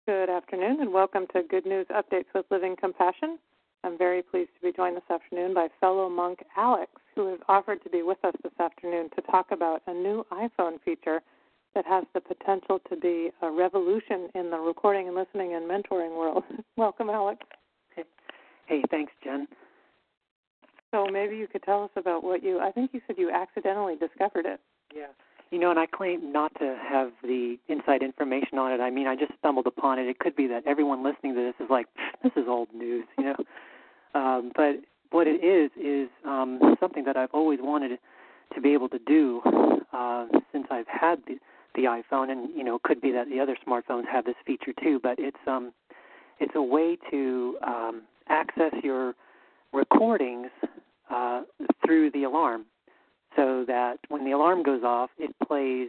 Good afternoon, and welcome to Good News Updates with Living Compassion. I'm very pleased to be joined this afternoon by fellow monk Alex, who has offered to be with us this afternoon to talk about a new iPhone feature that has the potential to be a revolution in the recording and listening and mentoring world. Welcome, Alex. Hey, thanks, Jen. So maybe you could tell us about I think you said you accidentally discovered it. Yeah. And I claim not to have the inside information on it. I mean, I just stumbled upon it. It could be that everyone listening to this is like, this is old news, But what it is something that I've always wanted to be able to do since I've had the iPhone, and, it could be that the other smartphones have this feature too, but it's a way to access your recordings through the alarm. So that when the alarm goes off, it plays,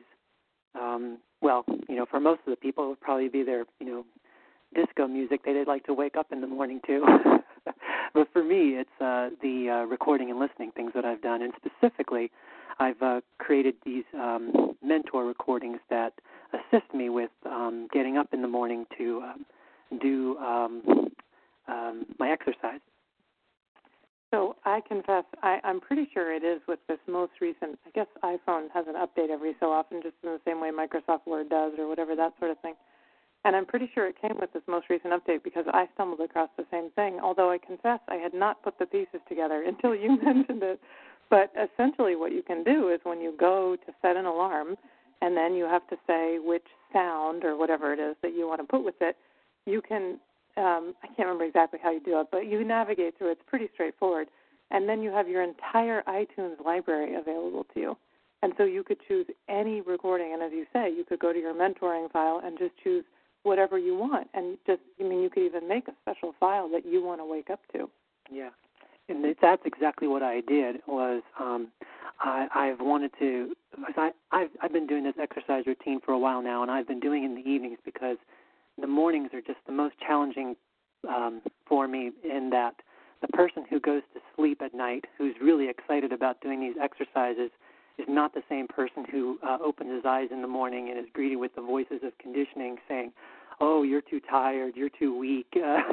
for most of the people, it would probably be their, disco music they'd like to wake up in the morning to. But for me, it's the recording and listening things that I've done. And specifically, I've created these mentor recordings that assist me with getting up in the morning to do my exercise. So I confess, I'm pretty sure it is with this most recent, I guess iPhone has an update every so often, just in the same way Microsoft Word does or whatever, that sort of thing. And I'm pretty sure it came with this most recent update because I stumbled across the same thing, although I confess I had not put the pieces together until you mentioned it. But essentially what you can do is when you go to set an alarm and then you have to say which sound or whatever it is that you want to put with it, you can I can't remember exactly how you do it, but you navigate through it. It's pretty straightforward. And then you have your entire iTunes library available to you. And so you could choose any recording. And as you say, you could go to your mentoring file and just choose whatever you want. And you could even make a special file that you want to wake up to. Yeah. And that's exactly what I did was I've wanted to, because I've been doing this exercise routine for a while now, and I've been doing it in the evenings because the mornings are just the most challenging for me in that the person who goes to sleep at night, who's really excited about doing these exercises, is not the same person who opens his eyes in the morning and is greeted with the voices of conditioning saying, oh, you're too tired, you're too weak,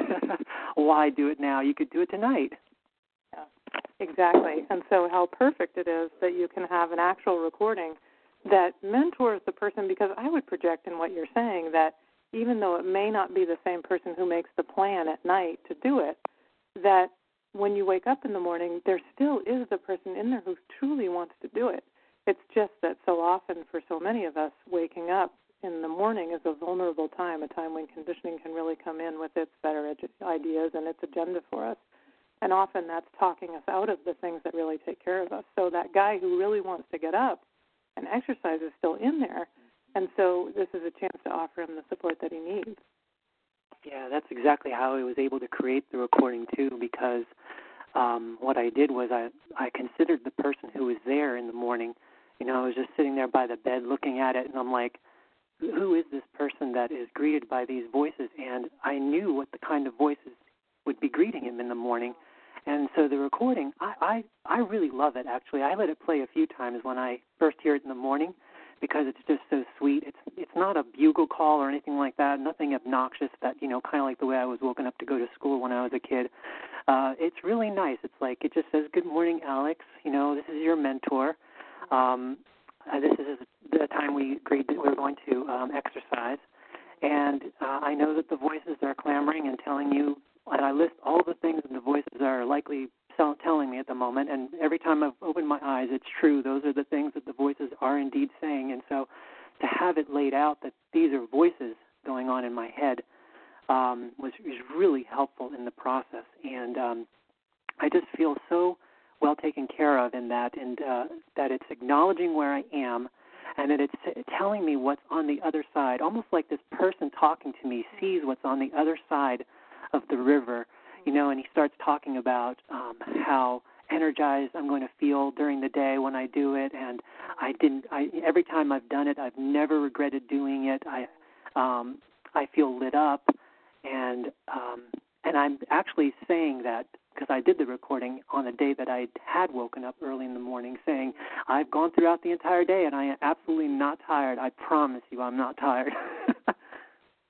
why do it now? You could do it tonight. Yeah, exactly. And so how perfect it is that you can have an actual recording that mentors the person, because I would project in what you're saying that even though it may not be the same person who makes the plan at night to do it, that when you wake up in the morning, there still is the person in there who truly wants to do it. It's just that so often for so many of us, waking up in the morning is a vulnerable time, a time when conditioning can really come in with its better ideas and its agenda for us. And often that's talking us out of the things that really take care of us. So that guy who really wants to get up and exercise is still in there. And so this is a chance to offer him the support that he needs. Yeah, that's exactly how I was able to create the recording, too, because what I did was I considered the person who was there in the morning. I was just sitting there by the bed looking at it, and I'm like, who is this person that is greeted by these voices? And I knew what the kind of voices would be greeting him in the morning. And so the recording, I really love it, actually. I let it play a few times when I first hear it in the morning, because it's just so sweet. It's not a bugle call or anything like that, nothing obnoxious that, kind of like the way I was woken up to go to school when I was a kid. It's really nice. It's like it just says, good morning, Alex. This is your mentor. This is the time we agreed that we're going to exercise. And I know that the voices are clamoring and telling you, and I list all the things that the voices are likely telling me at the moment, and every time I've opened my eyes, it's true. Those are the things that the voices are indeed saying. And so to have it laid out that these are voices going on in my head was really helpful in the process. And I just feel so well taken care of in that, and that it's acknowledging where I am, and that it's telling me what's on the other side, almost like this person talking to me sees what's on the other side of the river. And he starts talking about how energized I'm going to feel during the day when I do it, and every time I've done it, I've never regretted doing it. I feel lit up, and I'm actually saying that because I did the recording on the day that I had woken up early in the morning, saying I've gone throughout the entire day and I am absolutely not tired. I promise you, I'm not tired.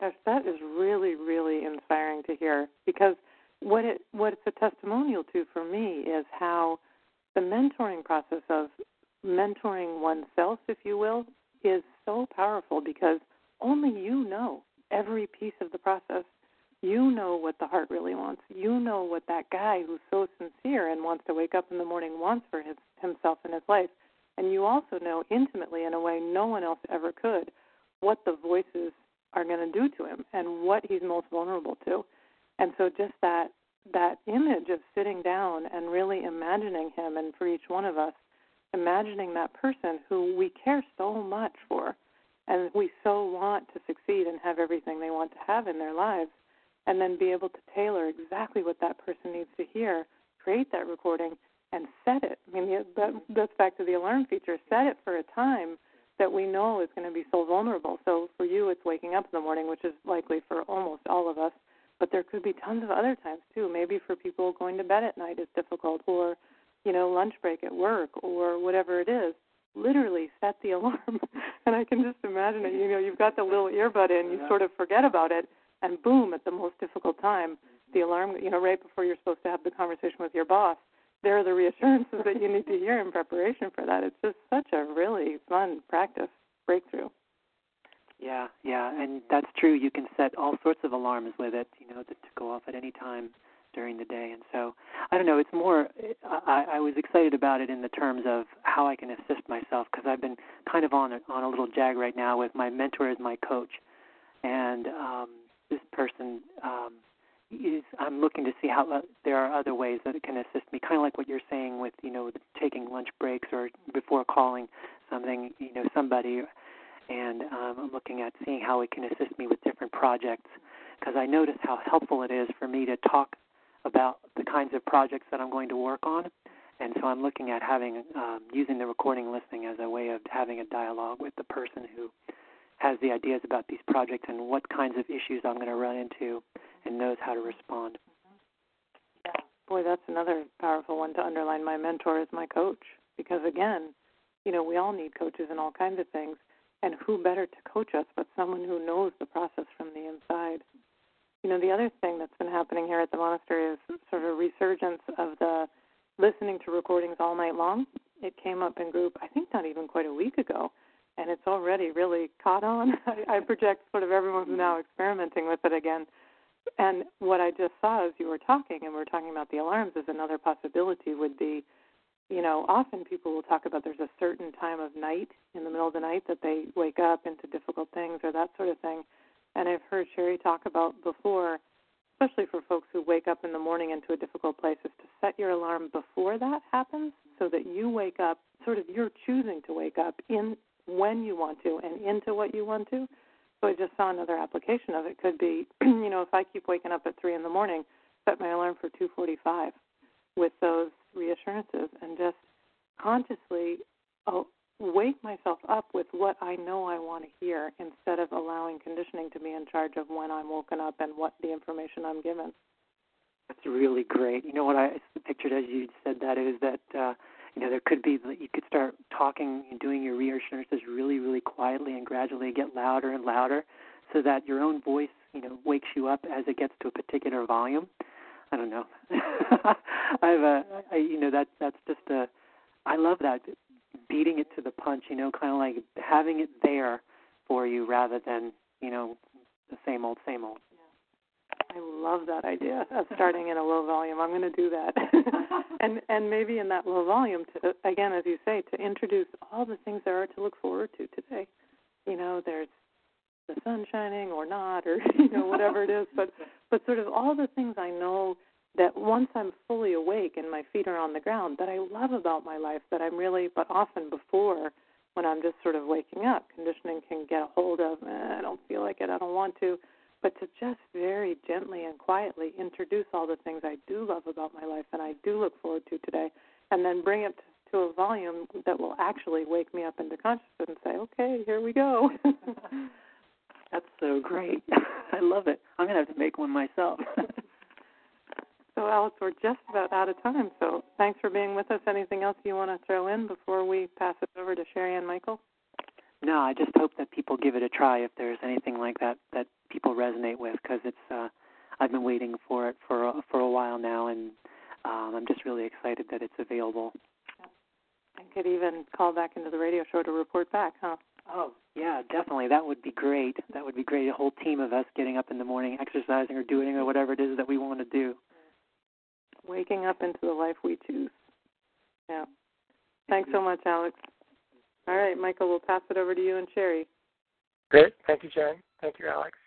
Gosh, that is really, really inspiring to hear, because what it's a testimonial to for me is how the mentoring process of mentoring oneself, if you will, is so powerful, because only you know every piece of the process. You know what the heart really wants. You know what that guy who's so sincere and wants to wake up in the morning wants for himself and his life. And you also know intimately, in a way no one else ever could, what the voices are going to do to him and what he's most vulnerable to. And so just that image of sitting down and really imagining him, and for each one of us, imagining that person who we care so much for and we so want to succeed and have everything they want to have in their lives, and then be able to tailor exactly what that person needs to hear, create that recording, and set it. I mean, that's back to the alarm feature. Set it for a time that we know is going to be so vulnerable. So for you, it's waking up in the morning, which is likely for almost all of us. But there could be tons of other times, too. Maybe for people going to bed at night is difficult, or, lunch break at work, or whatever it is. Literally set the alarm. And I can just imagine it. You've got the little earbud in, you sort of forget about it, and boom, at the most difficult time, the alarm, right before you're supposed to have the conversation with your boss, there are the reassurances that you need to hear in preparation for that. It's just such a really fun practice breakthrough. Yeah, and that's true. You can set all sorts of alarms with it, to go off at any time during the day. And so, I don't know, it's more, I was excited about it in the terms of how I can assist myself, because I've been kind of on a little jag right now with my mentor as my coach. And this person I'm looking to see how there are other ways that it can assist me, kind of like what you're saying with, taking lunch breaks or before calling somebody. And I'm looking at seeing how it can assist me with different projects, because I notice how helpful it is for me to talk about the kinds of projects that I'm going to work on. And so I'm looking at using the recording listening as a way of having a dialogue with the person who has the ideas about these projects and what kinds of issues I'm going to run into, and knows how to respond. Yeah. Boy, that's another powerful one to underline. My mentor is my coach, because, again, we all need coaches in all kinds of things, and who better to coach us but someone who knows the process from the inside. The other thing that's been happening here at the monastery is sort of a resurgence of the listening to recordings all night long. It came up in group, I think not even quite a week ago, and it's already really caught on. I project sort of everyone's now experimenting with it again. And what I just saw as you were talking, and we're talking about the alarms, is another possibility would be, often people will talk about there's a certain time of night, in the middle of the night, that they wake up into difficult things or that sort of thing. And I've heard Sherry talk about before, especially for folks who wake up in the morning into a difficult place, is to set your alarm before that happens, so that you wake up, sort of you're choosing to wake up in when you want to and into what you want to. So I just saw another application of it. Could be, if I keep waking up at 3 in the morning, set my alarm for 2:45 with those reassurances, and just consciously wake myself up with what I know I want to hear, instead of allowing conditioning to be in charge of when I'm woken up and what the information I'm given. That's really great. What I pictured as you said that is that, there could be, you could start talking and doing your reassurances really, really quietly, and gradually get louder and louder, so that your own voice, wakes you up as it gets to a particular volume. I don't know. That's just I love that, beating it to the punch, kind of like having it there for you rather than, the same old, same old. I love that idea of starting in a low volume. I'm going to do that. and maybe in that low volume, to, again, as you say, to introduce all the things there are to look forward to today. There's the sun shining or not, or, whatever it is. But sort of all the things I know that once I'm fully awake and my feet are on the ground, that I love about my life, that I'm really, but often before, when I'm just sort of waking up, conditioning can get a hold of, I don't feel like it, I don't want to. But to just very gently and quietly introduce all the things I do love about my life and I do look forward to today, and then bring it to a volume that will actually wake me up into consciousness and say, okay, here we go. That's so great. I love it. I'm going to have to make one myself. So, Alice, we're just about out of time, so thanks for being with us. Anything else you want to throw in before we pass it over to Sherry and Michael? No, I just hope that people give it a try if there's anything like that people resonate with, because it's I've been waiting for it for a while now, and I'm just really excited that it's available. I could even call back into the radio show to report back, huh? Oh, yeah, definitely. That would be great. That would be great. A whole team of us getting up in the morning, exercising or doing or whatever it is that we want to do. Waking up into the life we choose. Yeah. Thanks so much, Alex. All right, Michael, we'll pass it over to you and Sherry. Great. Thank you, Jen. Thank you, Alex.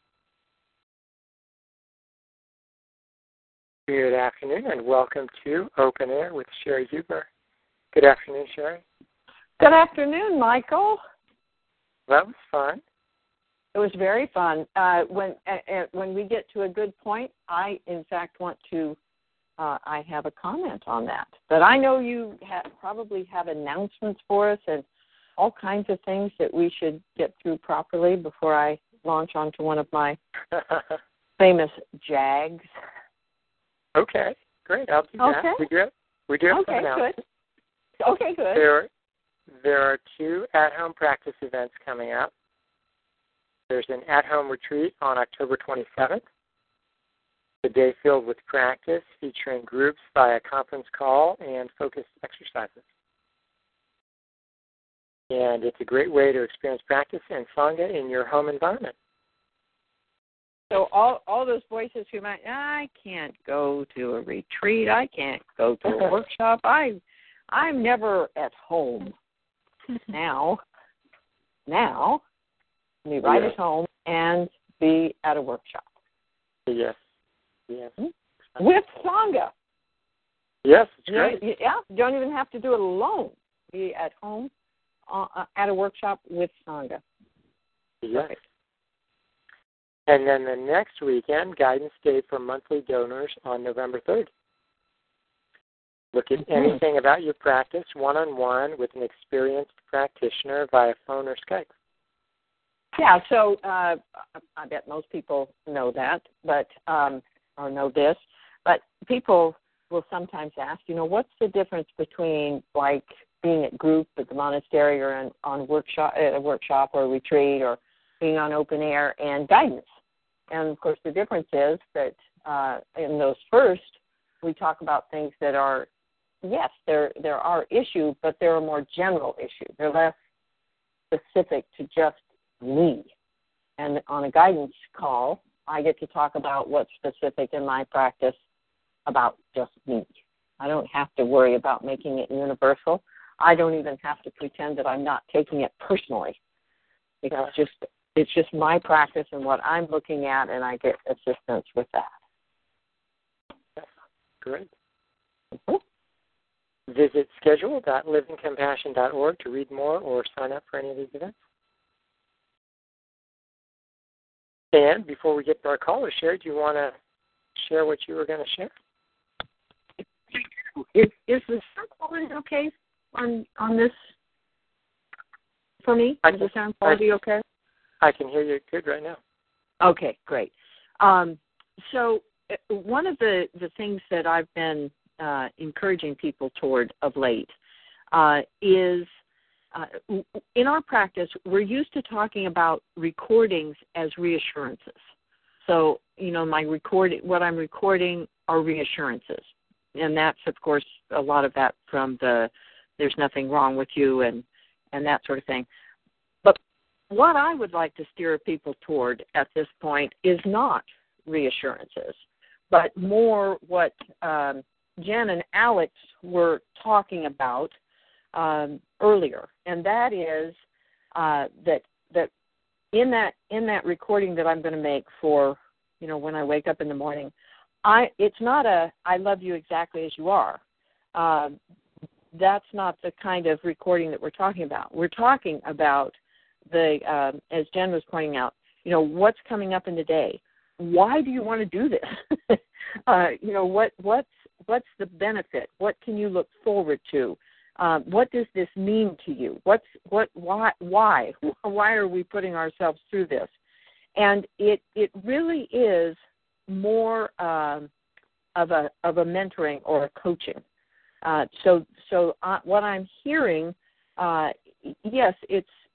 Good afternoon, and welcome to Open Air with Sherry Huber. Good afternoon, Sherry. Good afternoon, Michael. That was fun. It was very fun. When we get to a good point, I, in fact, want to, I have a comment on that. But I know you probably have announcements for us and all kinds of things that we should get through properly before I launch onto one of my famous JAGs. Okay, great. I'll do that. Okay. We do have some announcements. Good. Okay, good. There are 2 at-home practice events coming up. There's an at-home retreat on October 27th, the day filled with practice featuring groups via conference call and focused exercises. And it's a great way to experience practice and Sangha in your home environment. So all those voices who might, I can't go to a retreat, I can't go to a workshop, I'm never at home. Now, be right at home and be at a workshop. Yes. With Sangha. Yes, it's great. Yeah, you don't even have to do it alone. Be at home at a workshop with Sangha. Yes. Perfect. And then the next weekend, Guidance Day for monthly donors on November 3rd. Look at anything about your practice one-on-one with an experienced practitioner via phone or Skype. Yeah, so I bet most people know that, but or know this, but people will sometimes ask, what's the difference between like being at group at the monastery or at a workshop or a retreat or being on open air and guidance? And of course, the difference is that in those first, we talk about things that are, yes, there are issues, but they're a more general issue. They're less specific to just me. And on a guidance call, I get to talk about what's specific in my practice about just me. I don't have to worry about making it universal. I don't even have to pretend that I'm not taking it personally. It's just my practice and what I'm looking at, and I get assistance with that. Great. Visit schedule.livingcompassion.org to read more or sign up for any of these events. And before we get to our caller, Sherry, do you want to share what you were going to share? Is the sound quality okay on this for me? Is the sound quality okay? I can hear you good right now. Okay, great. So one of the things that I've been encouraging people toward of late is in our practice, we're used to talking about recordings as reassurances. So, what I'm recording are reassurances. And that's, of course, a lot of that from the there's nothing wrong with you and that sort of thing. But what I would like to steer people toward at this point is not reassurances, but more what Jen and Alex were talking about earlier, and that is that in that recording that I'm going to make for when I wake up in the morning, it's not I love you exactly as you are. That's not the kind of recording that we're talking about. We're talking about the as Jen was pointing out, what's coming up in the day. Why do you want to do this? What's the benefit? What can you look forward to? What does this mean to you? Why are we putting ourselves through this? And it really is more of a mentoring or a coaching. So what I'm hearing, yes,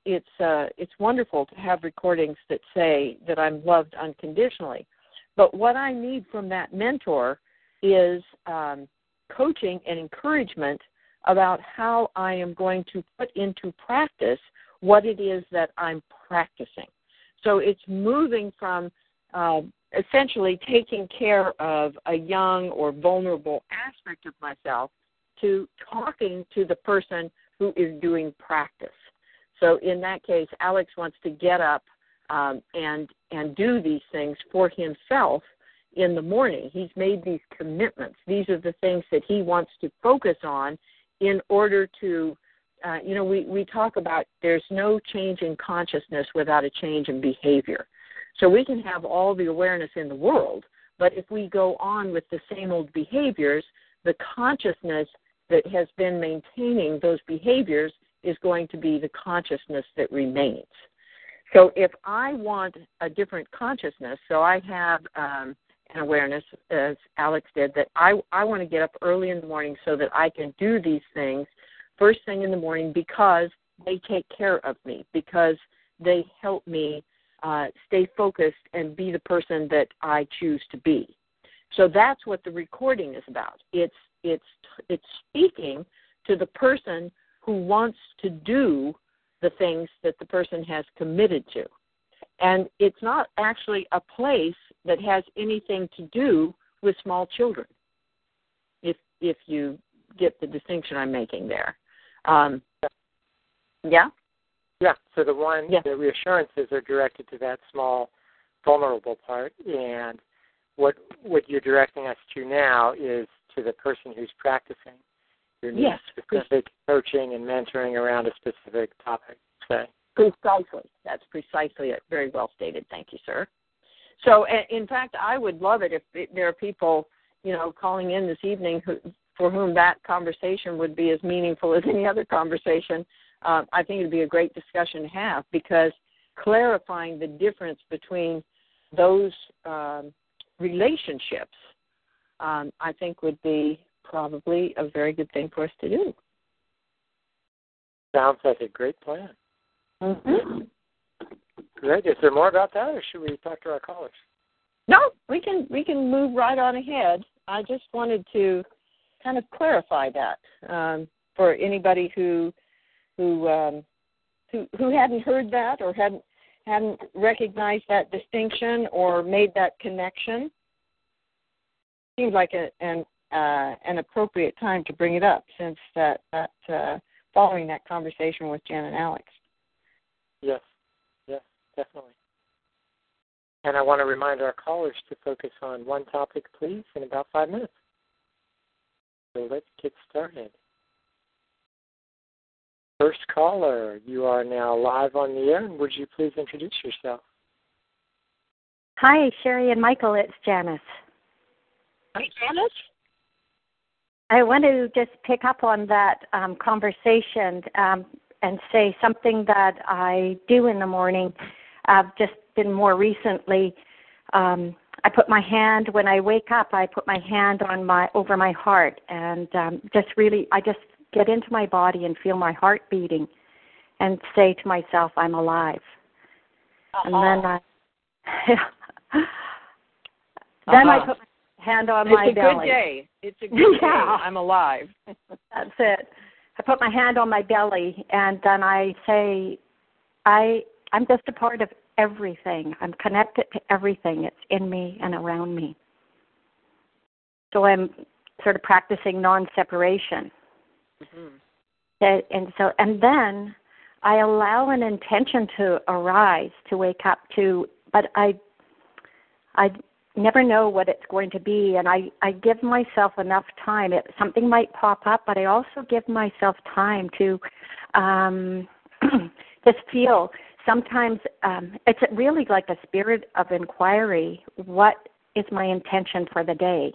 it's wonderful to have recordings that say that I'm loved unconditionally. But what I need from that mentor is coaching and encouragement about how I am going to put into practice what it is that I'm practicing. So it's moving from essentially taking care of a young or vulnerable aspect of myself to talking to the person who is doing practice. So in that case, Alex wants to get up and do these things for himself in the morning. He's made these commitments. These are the things that he wants to focus on in order to, we talk about there's no change in consciousness without a change in behavior. So we can have all the awareness in the world, but if we go on with the same old behaviors, the consciousness that has been maintaining those behaviors is going to be the consciousness that remains. So if I want a different consciousness, so I have an awareness, as Alex did, that I want to get up early in the morning so that I can do these things first thing in the morning because they take care of me, because they help me stay focused and be the person that I choose to be. So that's what the recording is about. It's speaking to the person who wants to do the things that the person has committed to. And it's not actually a place that has anything to do with small children, if you get the distinction I'm making there. Yeah? Yeah, so the reassurances are directed to that small, vulnerable part, and what you're directing us to now is to the person who's practicing. You need specific coaching and mentoring around a specific topic, say. Precisely. That's precisely it. Very well stated. Thank you, sir. So, in fact, I would love it if there are people, calling in this evening for whom that conversation would be as meaningful as any other conversation. I think it would be a great discussion to have, because clarifying the difference between those relationships, I think would be probably a very good thing for us to do. Sounds like a great plan. Mm-hmm. Great. Is there more about that, or should we talk to our callers? No, we can move right on ahead. I just wanted to kind of clarify that for anybody who hadn't heard that or hadn't recognized that distinction or made that connection. Seems like an appropriate time to bring it up, since that following that conversation with Jen and Alex. Yes, definitely. And I want to remind our callers to focus on one topic, please, in about 5 minutes. So let's get started. First caller, you are now live on the air, and would you please introduce yourself? Hi, Sherry and Michael, it's Janice. Hi, Janice. I want to just pick up on that conversation and say something that I do in the morning. I've just been more recently, I put my hand, when I wake up, I put my hand over my heart, and I just get into my body and feel my heart beating and say to myself, I'm alive. And then I put my hand on my belly. It's a good day. It's a good day. I'm alive. That's it. I put my hand on my belly, and then I say, I'm just a part of everything. I'm connected to everything. It's in me and around me. So I'm sort of practicing non-separation. Mm-hmm. And then I allow an intention to arise, to wake up to, but I never know what it's going to be, and I give myself enough time. Something might pop up, but I also give myself time to just feel. Sometimes it's really like a spirit of inquiry. What is my intention for the day?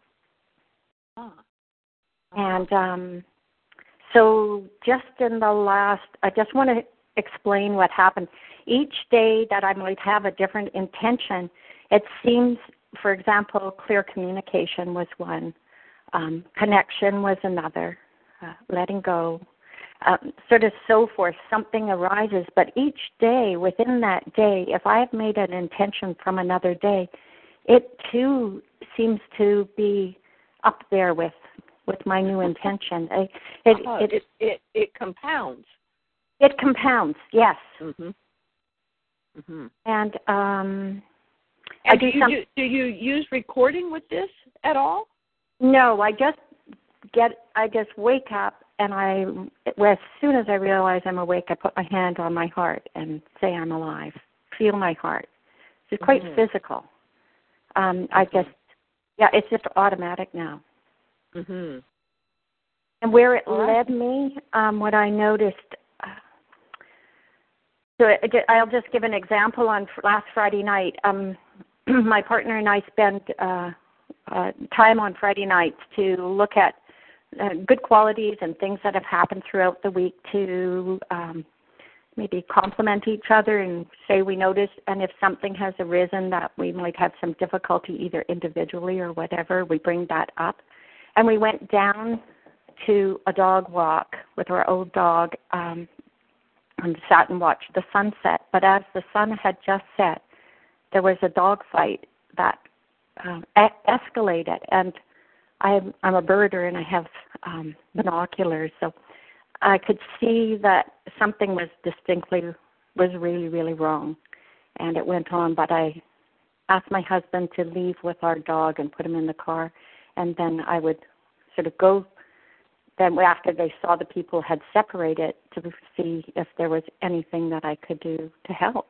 And so just in the last, I just want to explain what happened. Each day that I might have a different intention, it seems, for example, clear communication was one, connection was another, letting go. sort of so forth, something arises. But each day, within that day, if I have made an intention from another day, it too seems to be up there with my new intention. It compounds. It compounds, yes. Mm-hmm. Mm-hmm. And do you use recording with this at all? No, I just wake up, and as soon as I realize I'm awake, I put my hand on my heart and say I'm alive. Feel my heart. It's quite physical. It's just automatic now. Mm-hmm. And where it led me, what I noticed. So I'll just give an example. On last Friday night, my partner and I spent time on Friday nights to look at good qualities and things that have happened throughout the week to maybe compliment each other and say we noticed, and if something has arisen that we might have some difficulty either individually or whatever, we bring that up. And we went down to a dog walk with our old dog and sat and watched the sunset. But as the sun had just set, there was a dog fight that escalated, and I'm a birder and I have binoculars, so I could see that something was really, really wrong, and it went on. But I asked my husband to leave with our dog and put him in the car, and then I would sort of go. Then after they saw the people had separated, to see if there was anything that I could do to help.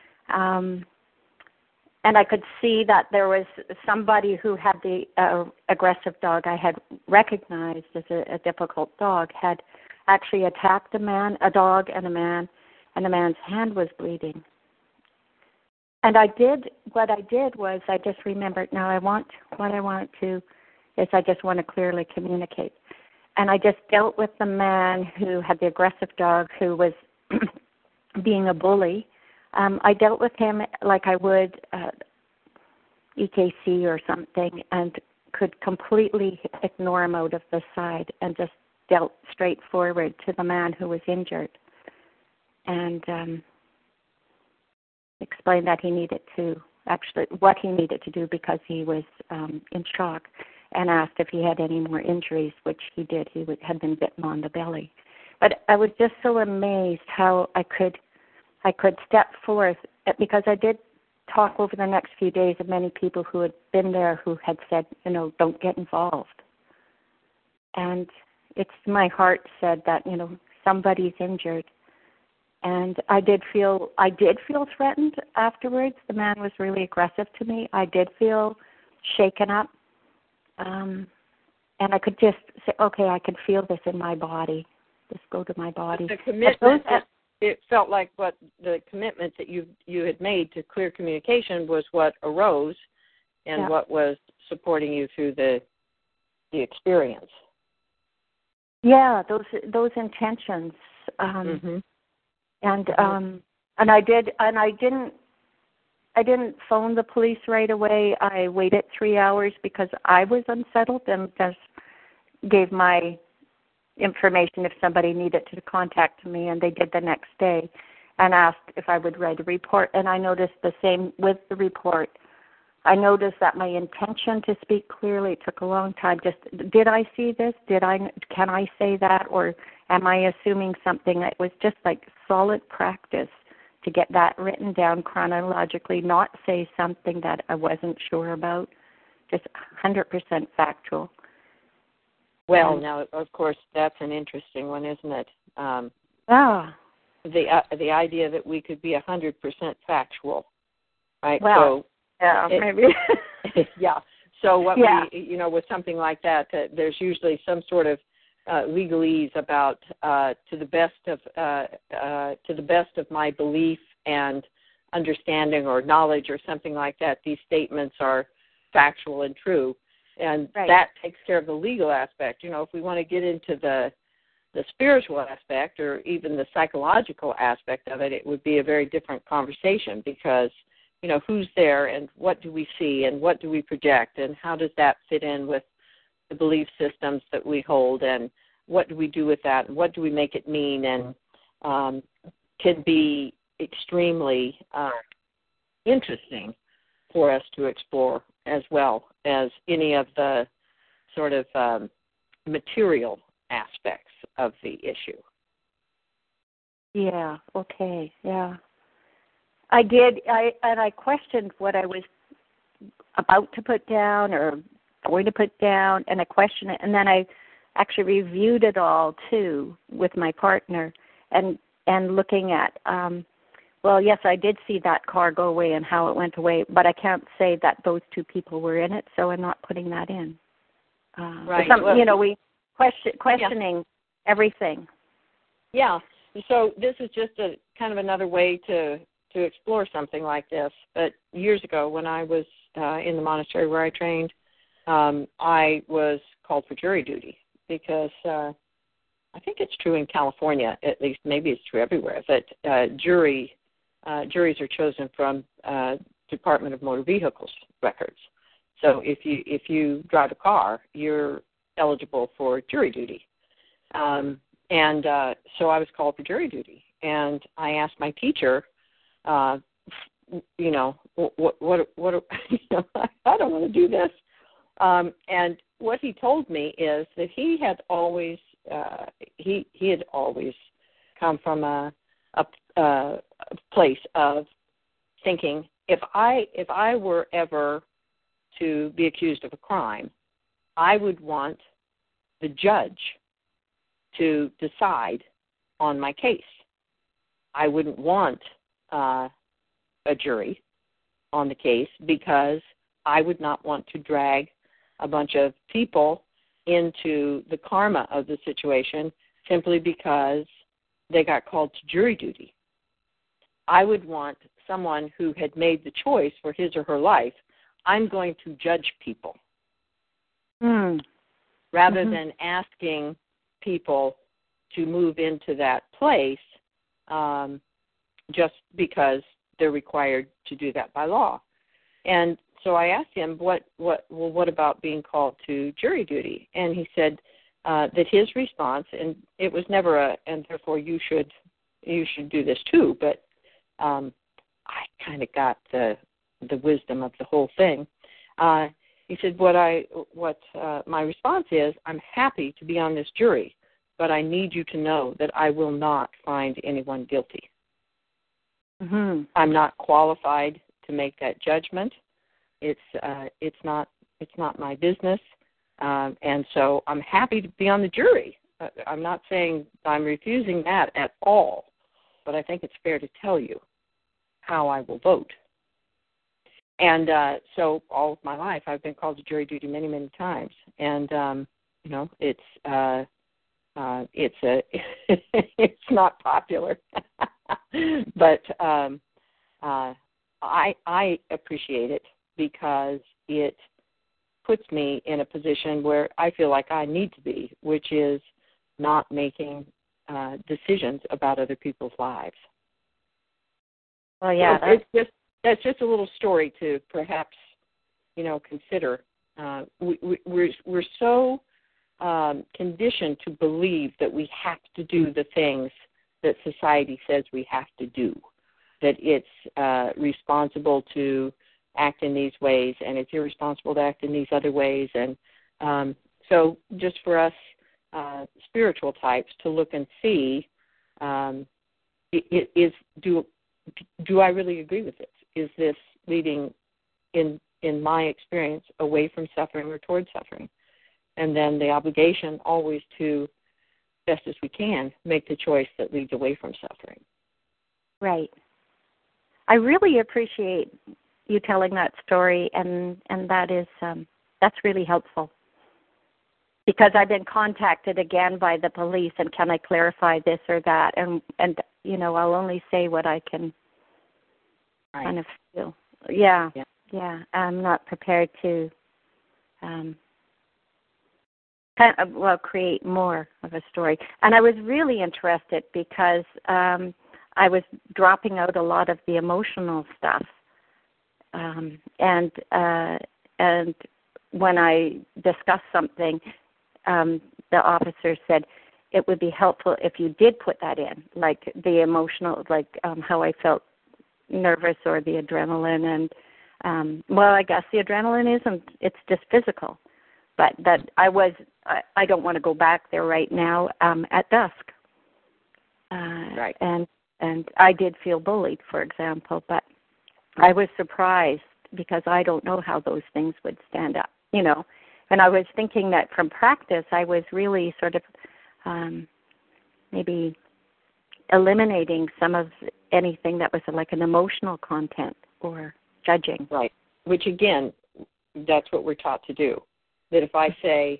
And I could see that there was somebody who had the aggressive dog I had recognized as a difficult dog had actually attacked a dog and a man, and the man's hand was bleeding. And what I did was I just remembered, now I want to clearly communicate. And I just dealt with the man who had the aggressive dog who was being a bully. I dealt with him like I would EKC or something, and could completely ignore him out of the side and just dealt straight forward to the man who was injured and explained that he needed to, what he needed to do because he was in shock, and asked if he had any more injuries, which he did. He had been bitten on the belly. But I was just so amazed how I could step forth, because I did talk over the next few days of many people who had been there who had said, don't get involved. And my heart said that, somebody's injured. And I did feel threatened afterwards. The man was really aggressive to me. I did feel shaken up. And I could just say, okay, I can feel this in my body. Just go to my body. The commitment, it felt like what the commitment that you had made to clear communication was what arose and what was supporting you through the experience. Yeah, those intentions. And I didn't phone the police right away. I waited 3 hours because I was unsettled, and just gave my information if somebody needed to contact me, and they did the next day, and asked if I would write a report. And I noticed the same with the report. I noticed that my intention to speak clearly took a long time. Just, did I see this? Can I say that? Or am I assuming something? It was just like solid practice to get that written down chronologically, not say something that I wasn't sure about, just 100% factual. Well, now, of course, that's an interesting one, isn't it? The idea that we could be 100% factual, right? Well, maybe. Yeah. So what we, with something like that, there's usually some sort of legalese about to the best of my belief and understanding or knowledge or something like that. These statements are factual and true. And that takes care of the legal aspect. If we want to get into the spiritual aspect or even the psychological aspect of it, it would be a very different conversation because, who's there and what do we see and what do we project and how does that fit in with the belief systems that we hold and what do we do with that? What do we make it mean? And can be extremely interesting for us to explore, as well as any of the sort of material aspects of the issue. Yeah, okay, yeah. I did, I questioned what I was about to put down or going to put down, and I questioned it, and then I actually reviewed it all, too, with my partner, and looking at, well, yes, I did see that car go away and how it went away, but I can't say that those two people were in it, so I'm not putting that in. Right. We questioning everything. Yeah. So this is just a kind of another way to explore something like this. But years ago, when I was in the monastery where I trained, I was called for jury duty because I think it's true in California, at least. Maybe it's true everywhere, that juries are chosen from Department of Motor Vehicles records. So if you drive a car, you're eligible for jury duty. So I was called for jury duty, and I asked my teacher, what I don't want to do this. And what he told me is that he had always come from a place of thinking, if I were ever to be accused of a crime, I would want the judge to decide on my case. I wouldn't want a jury on the case because I would not want to drag a bunch of people into the karma of the situation simply because they got called to jury duty. I would want someone who had made the choice for his or her life, I'm going to judge people. Rather than asking people to move into that place just because they're required to do that by law. And so I asked him, what about being called to jury duty? And he said that his response, and it was never and therefore you should do this too, but I kind of got the wisdom of the whole thing. He said, what my response is, I'm happy to be on this jury, but I need you to know that I will not find anyone guilty. I'm not qualified to make that judgment. It's not my business, and so I'm happy to be on the jury. I'm not saying I'm refusing that at all, but I think it's fair to tell you how I will vote. And so all of my life, I've been called to jury duty many, many times, and it's it's not popular, but I appreciate it because it puts me in a position where I feel like I need to be, which is not making decisions about other people's lives. Well, yeah, so that's just a little story to perhaps consider. We're so conditioned to believe that we have to do the things that society says we have to do, that it's responsible to act in these ways and it's irresponsible to act in these other ways. And so just for us spiritual types to look and see, do I really agree with this? Is this leading, in my experience, away from suffering or towards suffering? And then the obligation always to, best as we can, make the choice that leads away from suffering. Right. I really appreciate you telling that story, and that is that's really helpful. Because I've been contacted again by the police, and can I clarify this or that? And I'll only say what I can kind of feel. Yeah. I'm not prepared to create more of a story. And I was really interested because I was dropping out a lot of the emotional stuff. And when I discuss something, the officer said it would be helpful if you did put that in, like the emotional, like how I felt nervous or the adrenaline. And, well, I guess the adrenaline isn't, it's just physical. But that I don't want to go back there right now at dusk. Right. And I did feel bullied, for example, but I was surprised because I don't know how those things would stand up, you know. And I was thinking that from practice, I was really sort of maybe eliminating some of anything that was like an emotional content or judging. Right. Which, again, that's what we're taught to do. That if I say,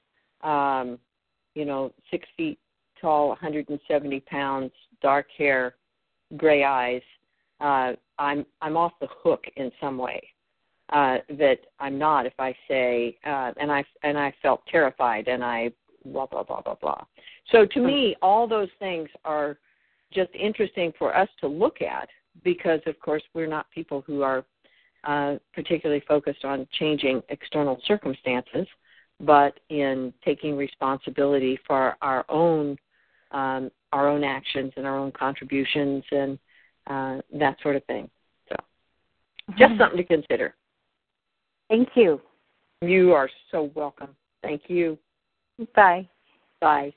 6 feet tall, 170 pounds, dark hair, gray eyes, I'm off the hook in some way. That I'm not if I say, and I felt terrified and I blah, blah, blah, blah, blah. So to me, all those things are just interesting for us to look at because, of course, we're not people who are particularly focused on changing external circumstances, but in taking responsibility for our own actions and our own contributions and that sort of thing. So just something to consider. Thank you. You are so welcome. Thank you. Bye. Bye.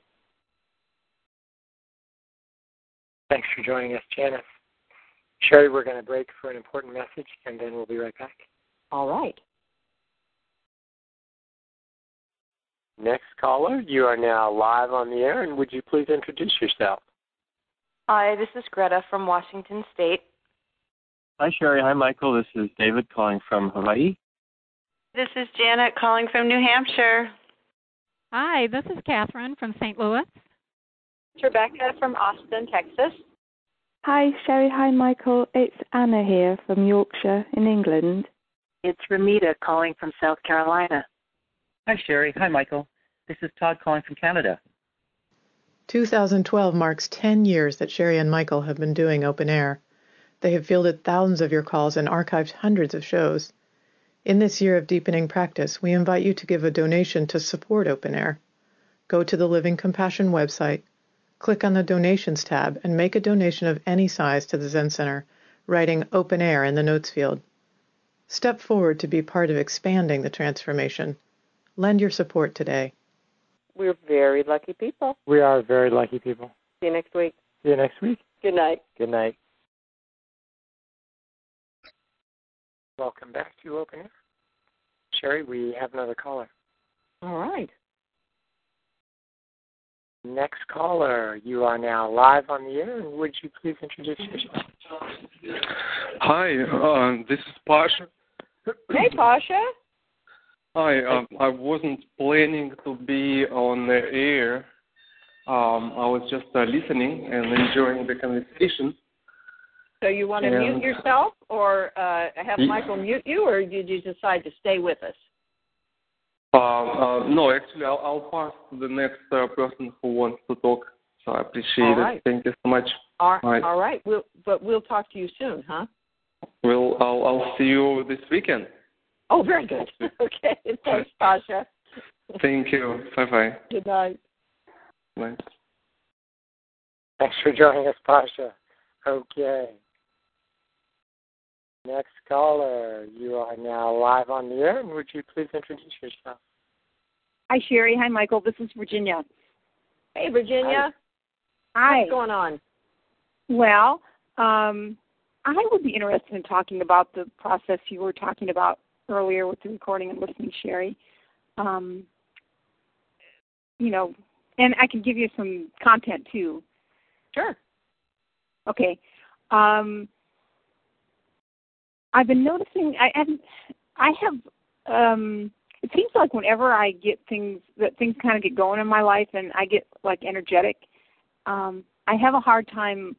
Thanks for joining us, Janice. Sherry, we're going to break for an important message, and then we'll be right back. All right. Next caller, you are now live on the air, and would you please introduce yourself? Hi, this is Greta from Washington State. Hi, Sherry. Hi, Michael. This is David calling from Hawaii. This is Janet calling from New Hampshire. Hi, this is Catherine from St. Louis. It's Rebecca from Austin, Texas. Hi, Sherry. Hi, Michael. It's Anna here from Yorkshire in England. It's Ramita calling from South Carolina. Hi, Sherry. Hi, Michael. This is Todd calling from Canada. 2012 marks 10 years that Sherry and Michael have been doing Open Air. They have fielded thousands of your calls and archived hundreds of shows. In this year of deepening practice, we invite you to give a donation to support Open Air. Go to the Living Compassion website, click on the Donations tab, and make a donation of any size to the Zen Center, writing Open Air in the notes field. Step forward to be part of expanding the transformation. Lend your support today. We're very lucky people. We are very lucky people. See you next week. See you next week. Good night. Good night. Welcome back to Open Air. Sherry, we have another caller. All right. Next caller, you are now live on the air, and would you please introduce yourself? Hi, this is Pasha. Hey, Pasha. Hi, I wasn't planning to be on the air. I was just listening and enjoying the conversation. So you want to mute yourself or have Michael mute you, or did you decide to stay with us? No, actually, I'll pass to the next person who wants to talk. So I appreciate it. Thank you so much. All right. We'll talk to you soon, huh? I'll see you this weekend. Oh, very good. Okay. Thanks, Pasha. Thank you. Bye-bye. Good night. Bye. Thanks for joining us, Pasha. Okay. Next caller, you are now live on the air, and would you please introduce yourself? Hi, Sherry. Hi, Michael. This is Virginia. Hey, Virginia. Hi. What's going on? Well, I would be interested in talking about the process you were talking about earlier with the recording and listening, Sherry. And I can give you some content, too. Sure. Okay. I've been noticing I have it seems like whenever I get things kind of get going in my life and I get like energetic, I have a hard time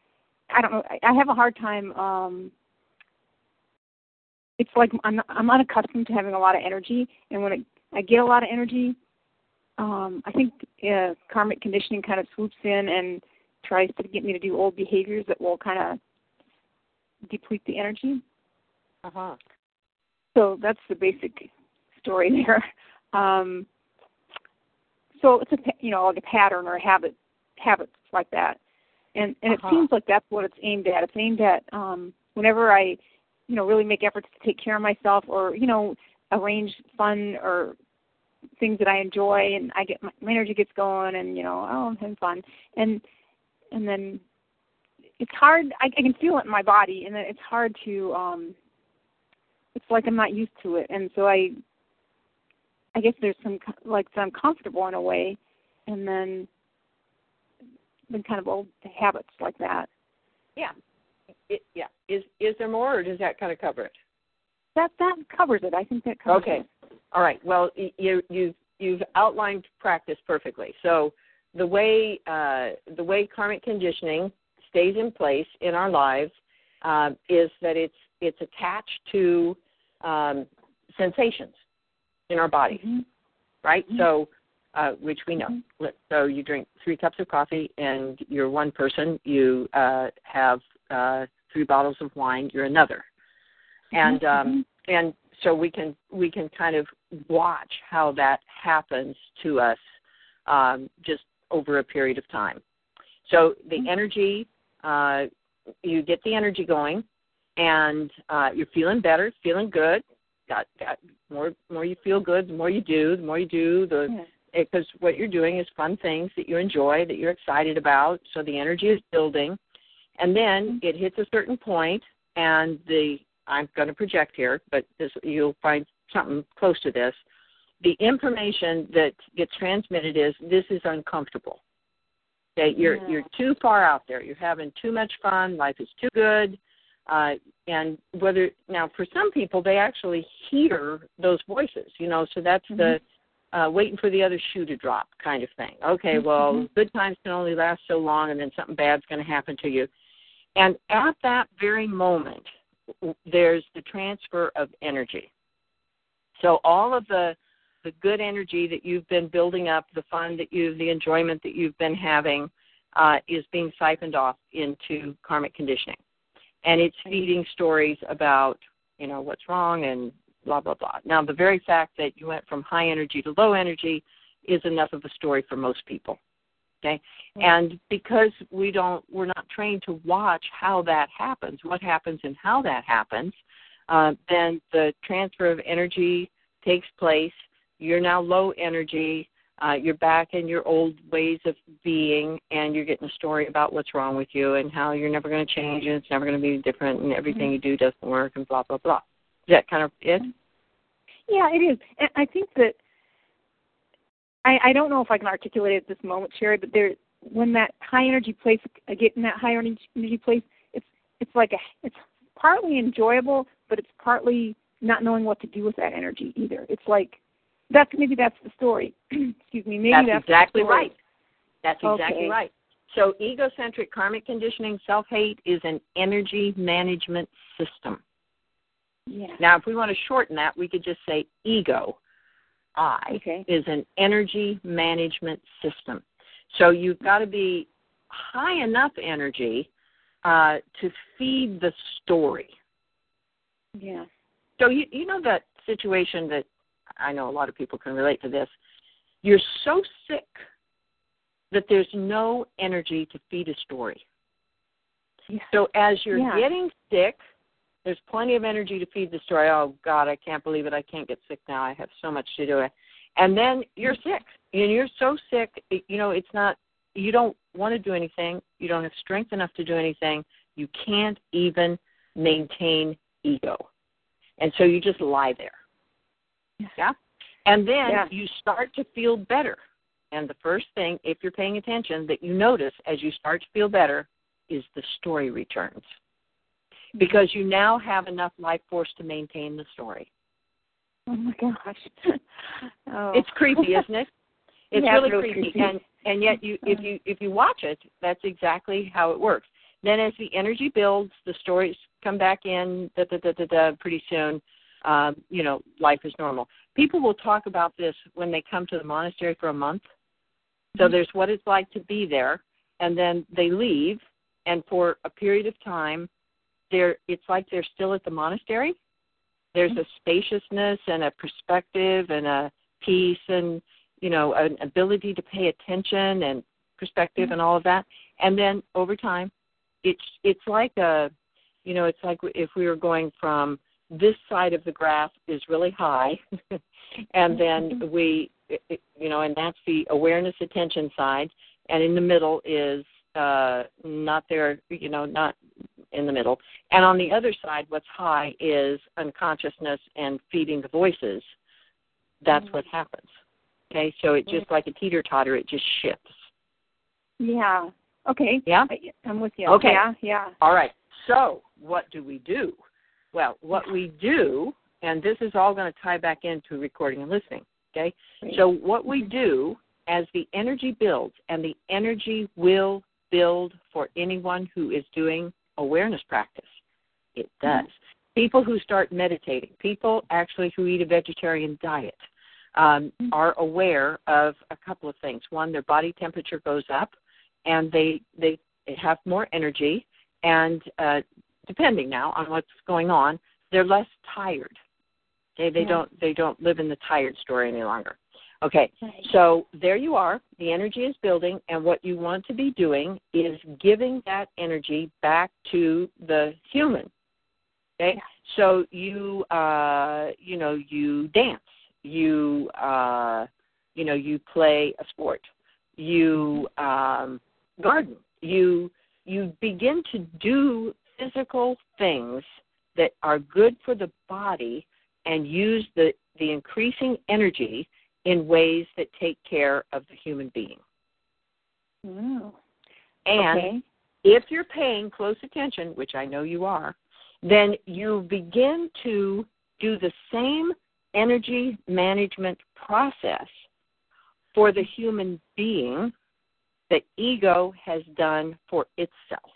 it's like I'm unaccustomed to having a lot of energy, and when I get a lot of energy, I think karmic conditioning kind of swoops in and tries to get me to do old behaviors that will kind of deplete the energy. Uh-huh. So that's the basic story there. so it's like a pattern or habits like that, and it seems like that's what it's aimed at. It's aimed at whenever I really make efforts to take care of myself, or arrange fun or things that I enjoy, and I get my energy gets going, and I'm having fun, and then it's hard. I can feel it in my body, and then it's hard to. It's like I'm not used to it, and so I guess there's some it's uncomfortable in a way, and then kind of old habits like that. Yeah. Is there more, or does that kind of cover it? That covers it. I think that covers it. Okay. All right. Well, you've outlined practice perfectly. So the way karmic conditioning stays in place in our lives is that it's attached to sensations in our bodies, right? Mm-hmm. So, which we know. Mm-hmm. So you drink 3 cups of coffee, and you're one person. You have 3 bottles of wine. You're another, and so we can kind of watch how that happens to us just over a period of time. So the energy, you get the energy going, and you're feeling better, feeling good. Got more you feel good, the more you do, because what you're doing is fun things that you enjoy, that you're excited about. So the energy is building, and then it hits a certain point, and I'm going to project here, but you'll find something close to this. The information that gets transmitted is, this is uncomfortable. Okay, you're too far out there. You're having too much fun. Life is too good. And now for some people, they actually hear those voices, so that's the waiting for the other shoe to drop kind of thing. Okay, well, good times can only last so long, and then something bad's going to happen to you. And at that very moment, there's the transfer of energy. So all of the good energy that you've been building up, the fun the enjoyment that you've been having, is being siphoned off into karmic conditioning. And it's feeding stories about, what's wrong and blah, blah, blah. Now, the very fact that you went from high energy to low energy is enough of a story for most people. Okay? And because we're not trained to watch how that happens, what happens and how that happens, then the transfer of energy takes place. You're now low energy. You're back in your old ways of being, and you're getting a story about what's wrong with you and how you're never going to change and it's never going to be different and everything you do doesn't work and blah, blah, blah. Is that kind of it? Yeah, it is. And I think that I don't know if I can articulate it at this moment, Sherry, but when that high energy place, I get in that high energy place, it's partly enjoyable, but it's partly not knowing what to do with that energy either. It's like, that's the story. Excuse me. That's exactly right. That's exactly right. So egocentric karmic conditioning, self-hate, is an energy management system. Yeah. Now, if we want to shorten that, we could just say ego, is an energy management system. So you've got to be high enough energy to feed the story. Yeah. So you know that situation that I know a lot of people can relate to this. You're so sick that there's no energy to feed a story. Yeah. So as you're getting sick, there's plenty of energy to feed the story. Oh, God, I can't believe it. I can't get sick now. I have so much to do. And then you're sick. And you're so sick, it's not, you don't want to do anything. You don't have strength enough to do anything. You can't even maintain ego. And so you just lie there. Yeah? And then you start to feel better. And the first thing, if you're paying attention, that you notice as you start to feel better is the story returns. Because you now have enough life force to maintain the story. Oh, my gosh. It's creepy, isn't it? It's really creepy. And yet, if you watch it, that's exactly how it works. Then as the energy builds, the stories come back in, pretty soon, life is normal. People will talk about this when they come to the monastery for a month. So there's what it's like to be there, and then they leave, and for a period of time, it's like they're still at the monastery. There's a spaciousness and a perspective and a peace, and an ability to pay attention and perspective and all of that. And then over time, it's like it's like if we were going from this side of the graph is really high, and then and that's the awareness attention side, and in the middle is not there, not in the middle. And on the other side, what's high is unconsciousness and feeding the voices. That's what happens. Okay, so it's just like a teeter-totter, it just shifts. Yeah. Okay. Yeah? I'm with you. Okay. Yeah. All right. So what do we do? Well, what we do, and this is all going to tie back into recording and listening, okay? Right. So what we do as the energy builds, and the energy will build for anyone who is doing awareness practice. It does. People who start meditating, people actually who eat a vegetarian diet, are aware of a couple of things. One, their body temperature goes up, and they have more energy, and depending now on what's going on, they're less tired. Okay, they don't live in the tired story any longer. Okay, so there you are. The energy is building, and what you want to be doing is giving that energy back to the human. Okay, so you you dance, you play a sport, you garden, you begin to do physical things that are good for the body, and use the increasing energy in ways that take care of the human being. Oh. And if you're paying close attention, which I know you are, then you begin to do the same energy management process for the human being that ego has done for itself.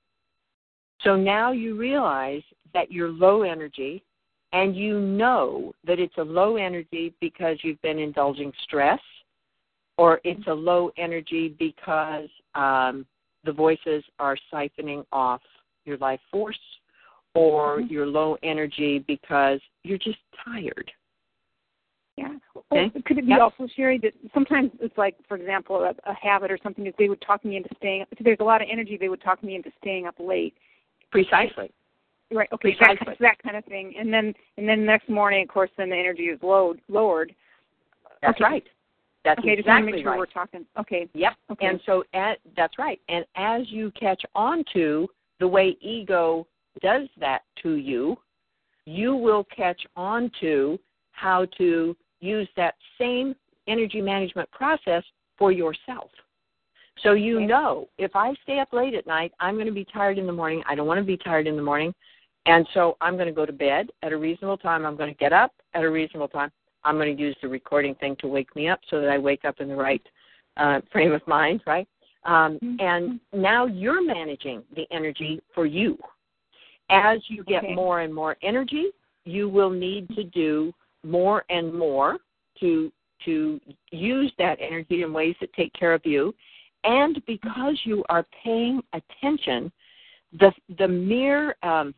So now you realize that you're low energy, and you know that it's a low energy because you've been indulging stress, or it's a low energy because the voices are siphoning off your life force, or you're low energy because you're just tired. Yeah. Okay? Could it be also, Sherry, that sometimes it's like, for example, a habit or something that they would talk me into staying, if there's a lot of energy, they would talk me into staying up late. Precisely. Right. Okay. That kind of thing, and then next morning, of course, then the energy is lowered. That's right. That's okay. Just exactly want to make sure right. we're talking. Okay. Yep. Okay. And so that's right. And as you catch on to the way ego does that to you, you will catch on to how to use that same energy management process for yourself. So you know, if I stay up late at night, I'm going to be tired in the morning. I don't want to be tired in the morning. And so I'm going to go to bed at a reasonable time. I'm going to get up at a reasonable time. I'm going to use the recording thing to wake me up so that I wake up in the right frame of mind, right? And now you're managing the energy for you. As you get more and more energy, you will need to do more and more to use that energy in ways that take care of you. And because you are paying attention, the mere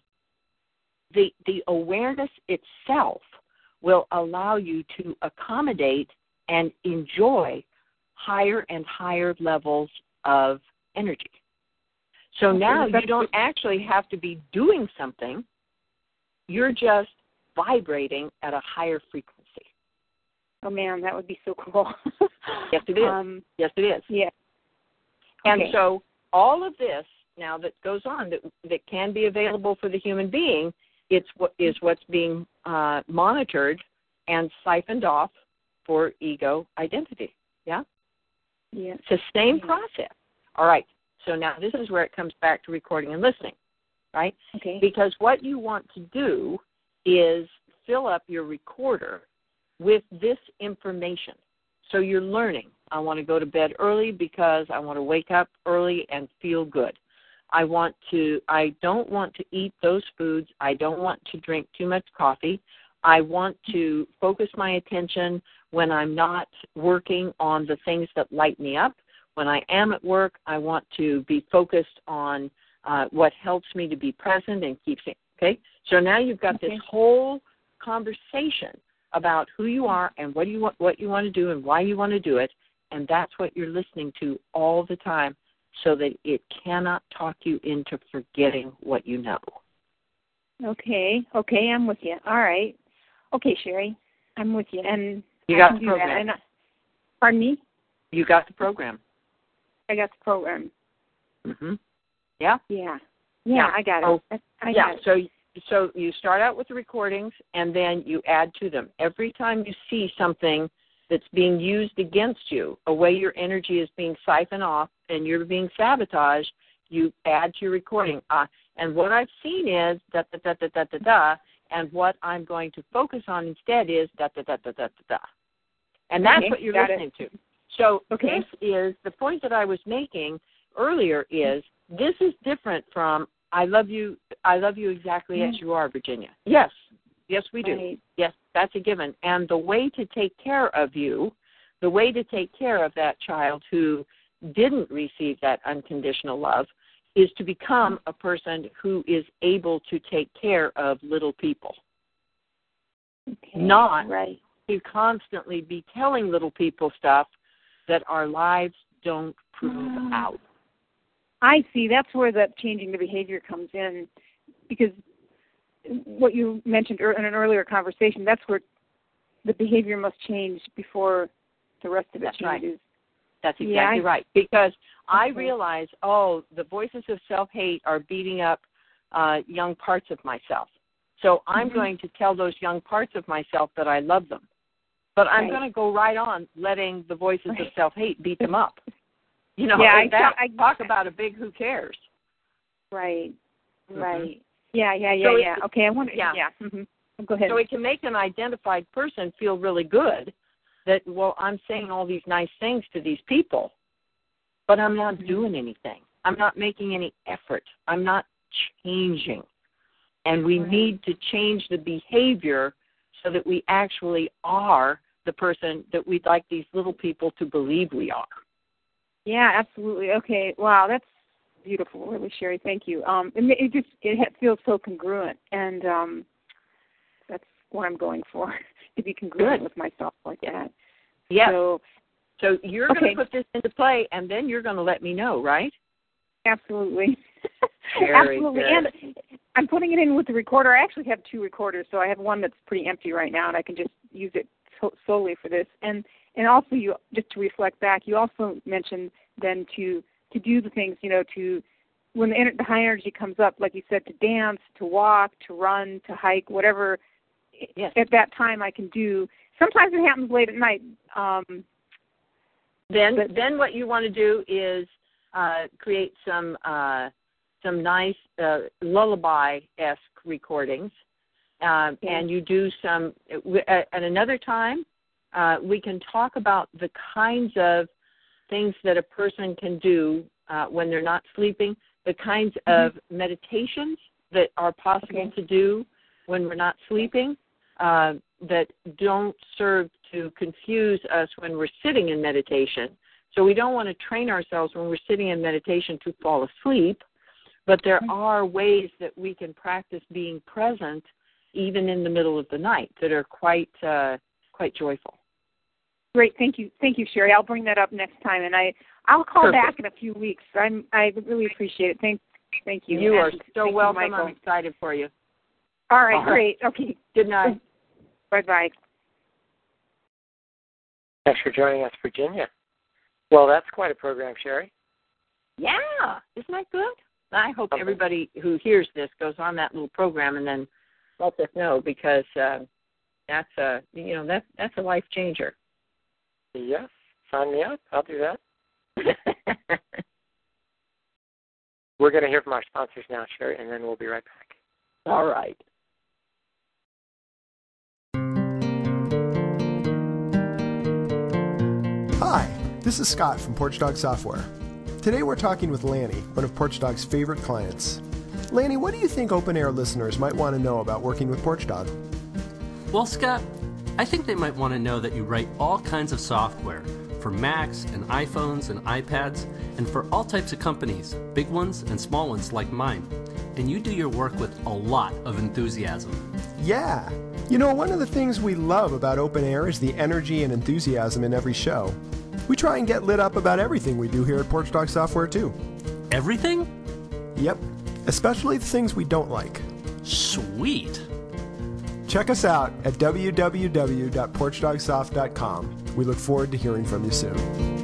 the awareness itself will allow you to accommodate and enjoy higher and higher levels of energy. So now you don't actually have to be doing something. You're just vibrating at a higher frequency. Oh, man, that would be so cool. Yes, it is. Yes, it is. Yeah. And so all of this now that goes on that can be available for the human being, it's what's being monitored and siphoned off for ego identity. Yeah? Yeah. It's the same process. All right. So now this is where it comes back to recording and listening, right? Okay. Because what you want to do is fill up your recorder with this information. So you're learning. I want to go to bed early because I want to wake up early and feel good. I don't want to eat those foods. I don't want to drink too much coffee. I want to focus my attention when I'm not working on the things that light me up. When I am at work, I want to be focused on what helps me to be present and keeps it. Okay? So now you've got this whole conversation about who you are and what you want to do and why you want to do it, and that's what you're listening to all the time, so that it cannot talk you into forgetting what you know. Okay, I'm with you. All right. Okay, Sherry, I'm with you. And you got the program. Pardon me? You got the program. I got the program. Mhm. Yeah. Yeah, I got it. I got it. So you start out with the recordings, and then you add to them. Every time you see something that's being used against you, a way your energy is being siphoned off and you're being sabotaged, you add to your recording. And what I've seen is da-da-da-da-da-da-da, and what I'm going to focus on instead is da-da-da-da-da-da-da. And that's what you're listening to. So this is, the point that I was making earlier is, this is different from, I love you exactly as you are, Virginia. Yes, we do. Right. Yes, that's a given. And the way to take care of you, the way to take care of that child who didn't receive that unconditional love, is to become a person who is able to take care of little people. Not to constantly be telling little people stuff that our lives don't prove out. I see. That's where that changing the behavior comes in, because what you mentioned in an earlier conversation, that's where the behavior must change before the rest of it changes. Right. That's exactly right. Because I realize, the voices of self-hate are beating up young parts of myself. So I'm going to tell those young parts of myself that I love them. But I'm going to go right on letting the voices of self-hate beat them up. You know, I talk about a big who cares. Right. Yeah. Okay, I wonder. Go ahead. So it can make an identified person feel really good that, I'm saying all these nice things to these people, but I'm not doing anything. I'm not making any effort. I'm not changing. And we need to change the behavior so that we actually are the person that we'd like these little people to believe we are. Yeah, absolutely. Okay. Wow, that's beautiful, really, Sherry. Thank you. It feels so congruent, and that's what I'm going for, to be congruent with myself like that. Yeah. So you're going to put this into play, and then you're going to let me know, right? Absolutely. Absolutely. Good. And I'm putting it in with the recorder. I actually have 2 recorders, so I have one that's pretty empty right now, and I can just use it solely for this. And also, you just to reflect back, you also mentioned then to do the things, to when the high energy comes up, like you said, to dance, to walk, to run, to hike, whatever. Yes. At that time I can do. Sometimes it happens late at night. Then what you want to do is create some nice lullaby-esque recordings, and you do some. At another time, we can talk about the kinds of things that a person can do when they're not sleeping, the kinds of meditations that are possible to do when we're not sleeping, that don't serve to confuse us when we're sitting in meditation. So we don't want to train ourselves when we're sitting in meditation to fall asleep, but there are ways that we can practice being present even in the middle of the night that are quite joyful. Great, thank you, Sherry. I'll bring that up next time, and I'll call back in a few weeks. I really appreciate it. Thank you. You are so welcome. I'm excited for you. All right, great. Okay. Good night. Bye-bye. Thanks for joining us, Virginia. Well, that's quite a program, Sherry. Yeah, isn't that good? I hope everybody who hears this goes on that little program and then lets us know, because that's a life changer. Yes, sign me up. I'll do that. We're going to hear from our sponsors now, Sherry, and then we'll be right back. All right. Hi, this is Scott from Porchdog Software. Today we're talking with Lanny, one of Porchdog's favorite clients. Lanny, what do you think open air listeners might want to know about working with Porchdog? Well, Scott, I think they might want to know that you write all kinds of software for Macs and iPhones and iPads, and for all types of companies, big ones and small ones like mine. And you do your work with a lot of enthusiasm. Yeah, You know, one of the things we love about Open Air is the energy and enthusiasm in every show. We try and get lit up about everything we do here at Porch Dog Software, too. Everything? Yep, especially the things we don't like. Sweet. Check us out at www.porchdogsoft.com. We look forward to hearing from you soon.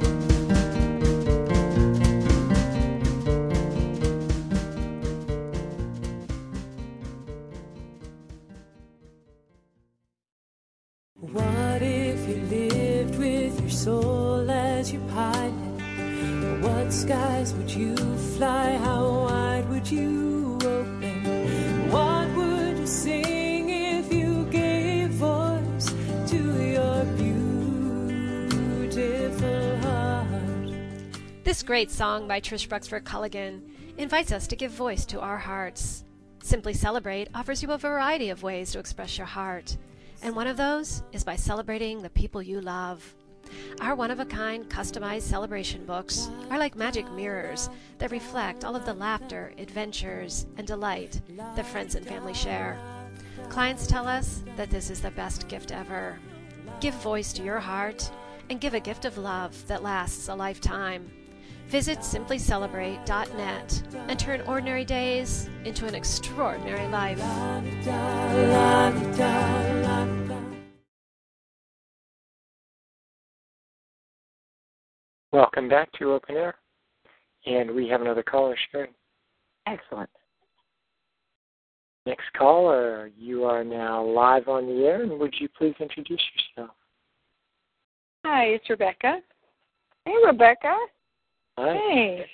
What if you lived with your soul as your pilot? What skies would you fly? How wide would you open? What would you sing if you gave voice to your beautiful heart? This great song by Trish Bruxford Culligan invites us to give voice to our hearts. Simply Celebrate offers you a variety of ways to express your heart, and one of those is by celebrating the people you love. Our one-of-a-kind customized celebration books are like magic mirrors that reflect all of the laughter, adventures, and delight that friends and family share. Clients tell us that this is the best gift ever. Give voice to your heart and give a gift of love that lasts a lifetime. Visit simplycelebrate.net and turn ordinary days into an extraordinary life. Welcome back to Open Air. And we have another caller, Sherry. Excellent. Next caller, you are now live on the air, and would you please introduce yourself? Hi, it's Rebecca. Hey, Rebecca. Hi. Hey.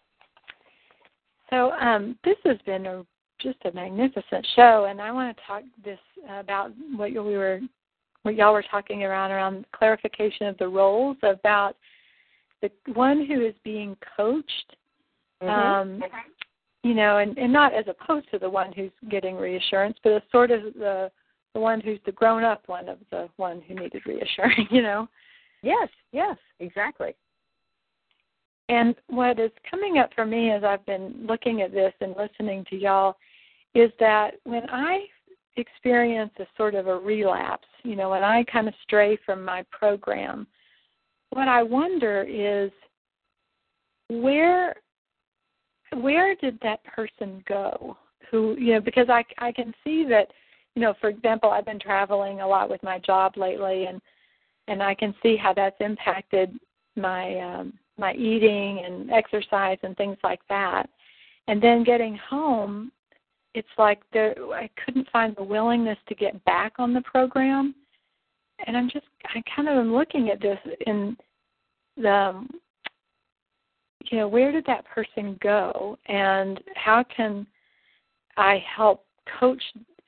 So this has been just a magnificent show, and I want to talk about what y'all were talking around clarification of the roles, about the one who is being coached, and not as opposed to the one who's getting reassurance, but as sort of the one who's the grown-up one of the one who needed reassuring, Yes, exactly. And what is coming up for me as I've been looking at this and listening to y'all is that when I experience a sort of a relapse, when I kind of stray from my program, what I wonder is where did that person go? Who, because I can see that, for example, I've been traveling a lot with my job lately, and I can see how that's impacted my my eating and exercise and things like that. And then getting home, it's like I couldn't find the willingness to get back on the program. And I kind of am looking at this in the, where did that person go, and how can I help coax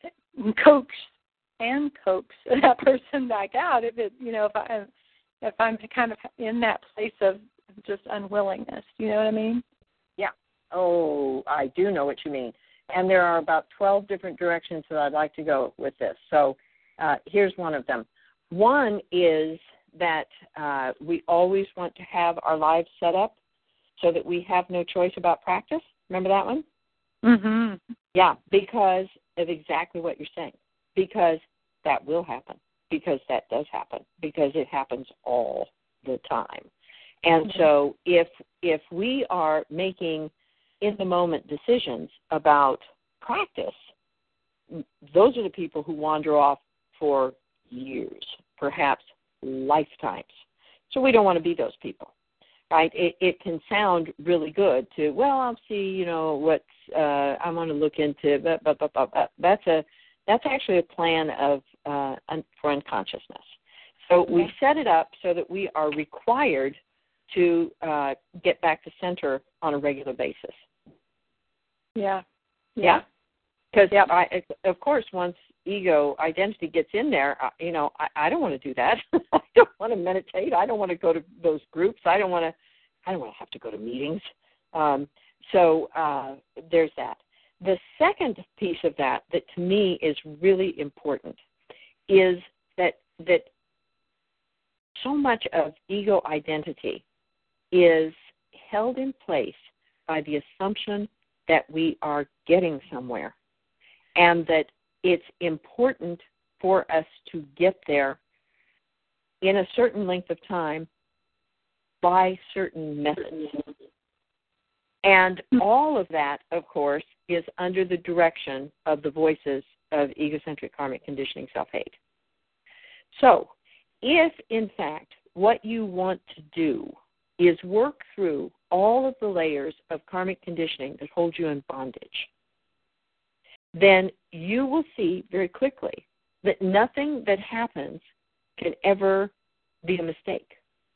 and coax that person back out if I'm kind of in that place of just unwillingness. You know what I mean? Yeah. Oh, I do know what you mean. And there are about 12 different directions that I'd like to go with this. So here's one of them. One is that we always want to have our lives set up so that we have no choice about practice. Remember that one? Mm-hmm. Yeah, because of exactly what you're saying. Because that will happen. Because that does happen. Because it happens all the time. And so if we are making in-the-moment decisions about practice, those are the people who wander off for years, perhaps lifetimes. So we don't want to be those people, right? It can sound really good to, I'll see, what I want to look into. That's actually a plan for unconsciousness. So we set it up so that we are required to get back to center on a regular basis. Yeah. Because, of course, once ego identity gets in there, I don't want to do that. I don't want to meditate. I don't want to go to those groups. I don't want to have to go to meetings. So there's that. The second piece of that to me is really important is that so much of ego identity is held in place by the assumption that we are getting somewhere, and that it's important for us to get there in a certain length of time by certain methods. And all of that, of course, is under the direction of the voices of egocentric karmic conditioning self-hate. So, if, in fact, what you want to do is work through all of the layers of karmic conditioning that hold you in bondage, then you will see very quickly that nothing that happens can ever be a mistake.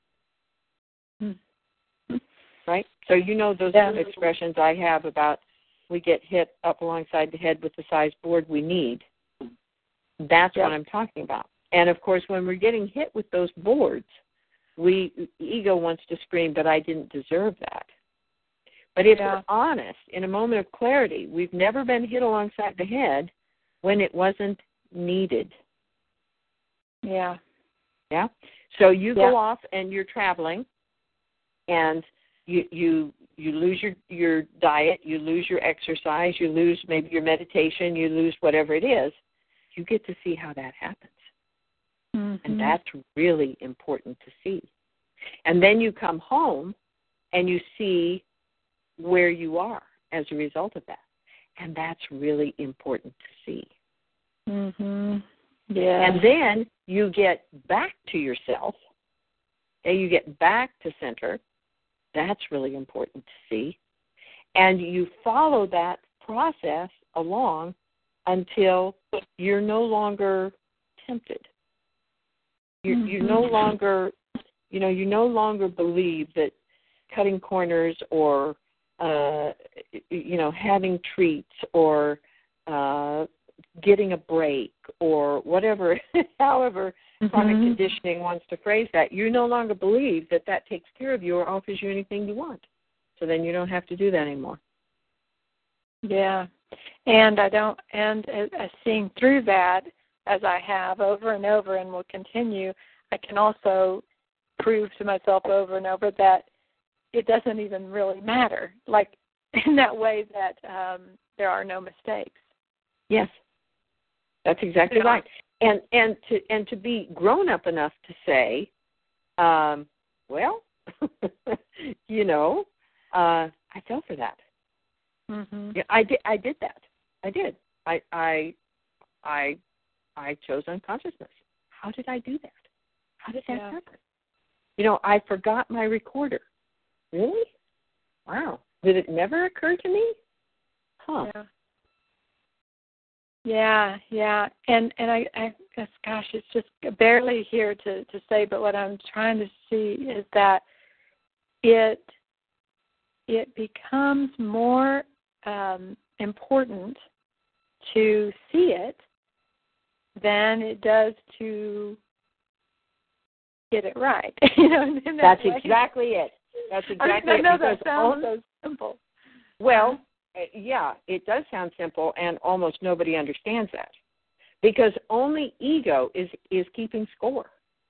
Right? So you know those expressions I have about we get hit up alongside the head with the size board we need. That's what I'm talking about. And, of course, when we're getting hit with those boards, ego wants to scream, but I didn't deserve that. But if we're honest, in a moment of clarity, we've never been hit alongside the head when it wasn't needed. Yeah. Yeah? So you go off and you're traveling, and you lose your diet, you lose your exercise, you lose maybe your meditation, you lose whatever it is. You get to see how that happens. Mm-hmm. And that's really important to see. And then you come home and you see where you are as a result of that. And that's really important to see. Mm-hmm. Yeah. And then you get back to yourself, and you get back to center. That's really important to see. And you follow that process along until you're no longer tempted. You no longer, you no longer believe that cutting corners or, having treats or getting a break or whatever, however karmic conditioning wants to phrase that, you no longer believe that takes care of you or offers you anything you want. So then you don't have to do that anymore. Yeah. And seeing through that, as I have over and over and will continue, I can also prove to myself over and over that it doesn't even really matter, like in that way that there are no mistakes. Yes, that's exactly right. And to be grown up enough to say, I fell for that. Mm-hmm. Yeah, I did that. I did. I chose unconsciousness. How did I do that? How did that happen? I forgot my recorder. Really? Wow. Did it never occur to me? Huh. Yeah. And I guess, gosh, it's just barely here to say, but what I'm trying to see is that it becomes more important to see it than it does to get it right. That's exactly it. That's exactly it. I know that sounds so simple. Well, yeah, it does sound simple, and almost nobody understands that, because only ego is keeping score.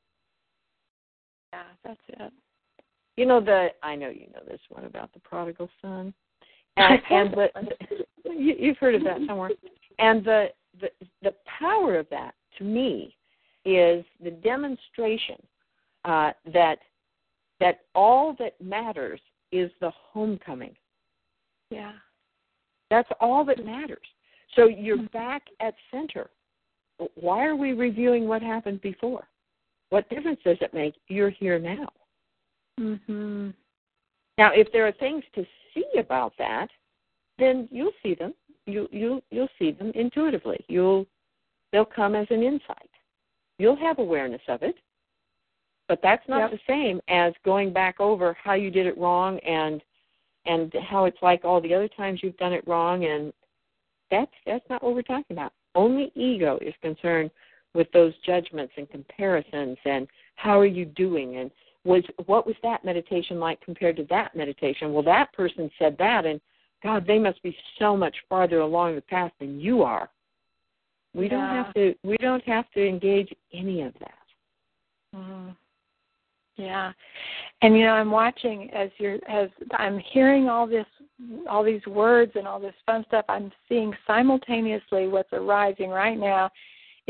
Yeah, that's it. I know you know this one about the prodigal son, and you've heard of that somewhere. And the power of that, to me, is the demonstration that all that matters is the homecoming. Yeah. That's all that matters. So you're back at center. Why are we reviewing what happened before? What difference does it make? You're here now. Mm-hmm. Now, if there are things to see about that, then you'll see them. You'll see them intuitively. They'll come as an insight. You'll have awareness of it, but that's not the same as going back over how you did it wrong and how it's like all the other times you've done it wrong, and that's not what we're talking about. Only ego is concerned with those judgments and comparisons and how are you doing and what was that meditation like compared to that meditation? Well, that person said that, and God, they must be so much farther along the path than you are. We don't have to engage any of that. Mm-hmm. Yeah. And I'm watching as I'm hearing all these words and all this fun stuff. I'm seeing simultaneously what's arising right now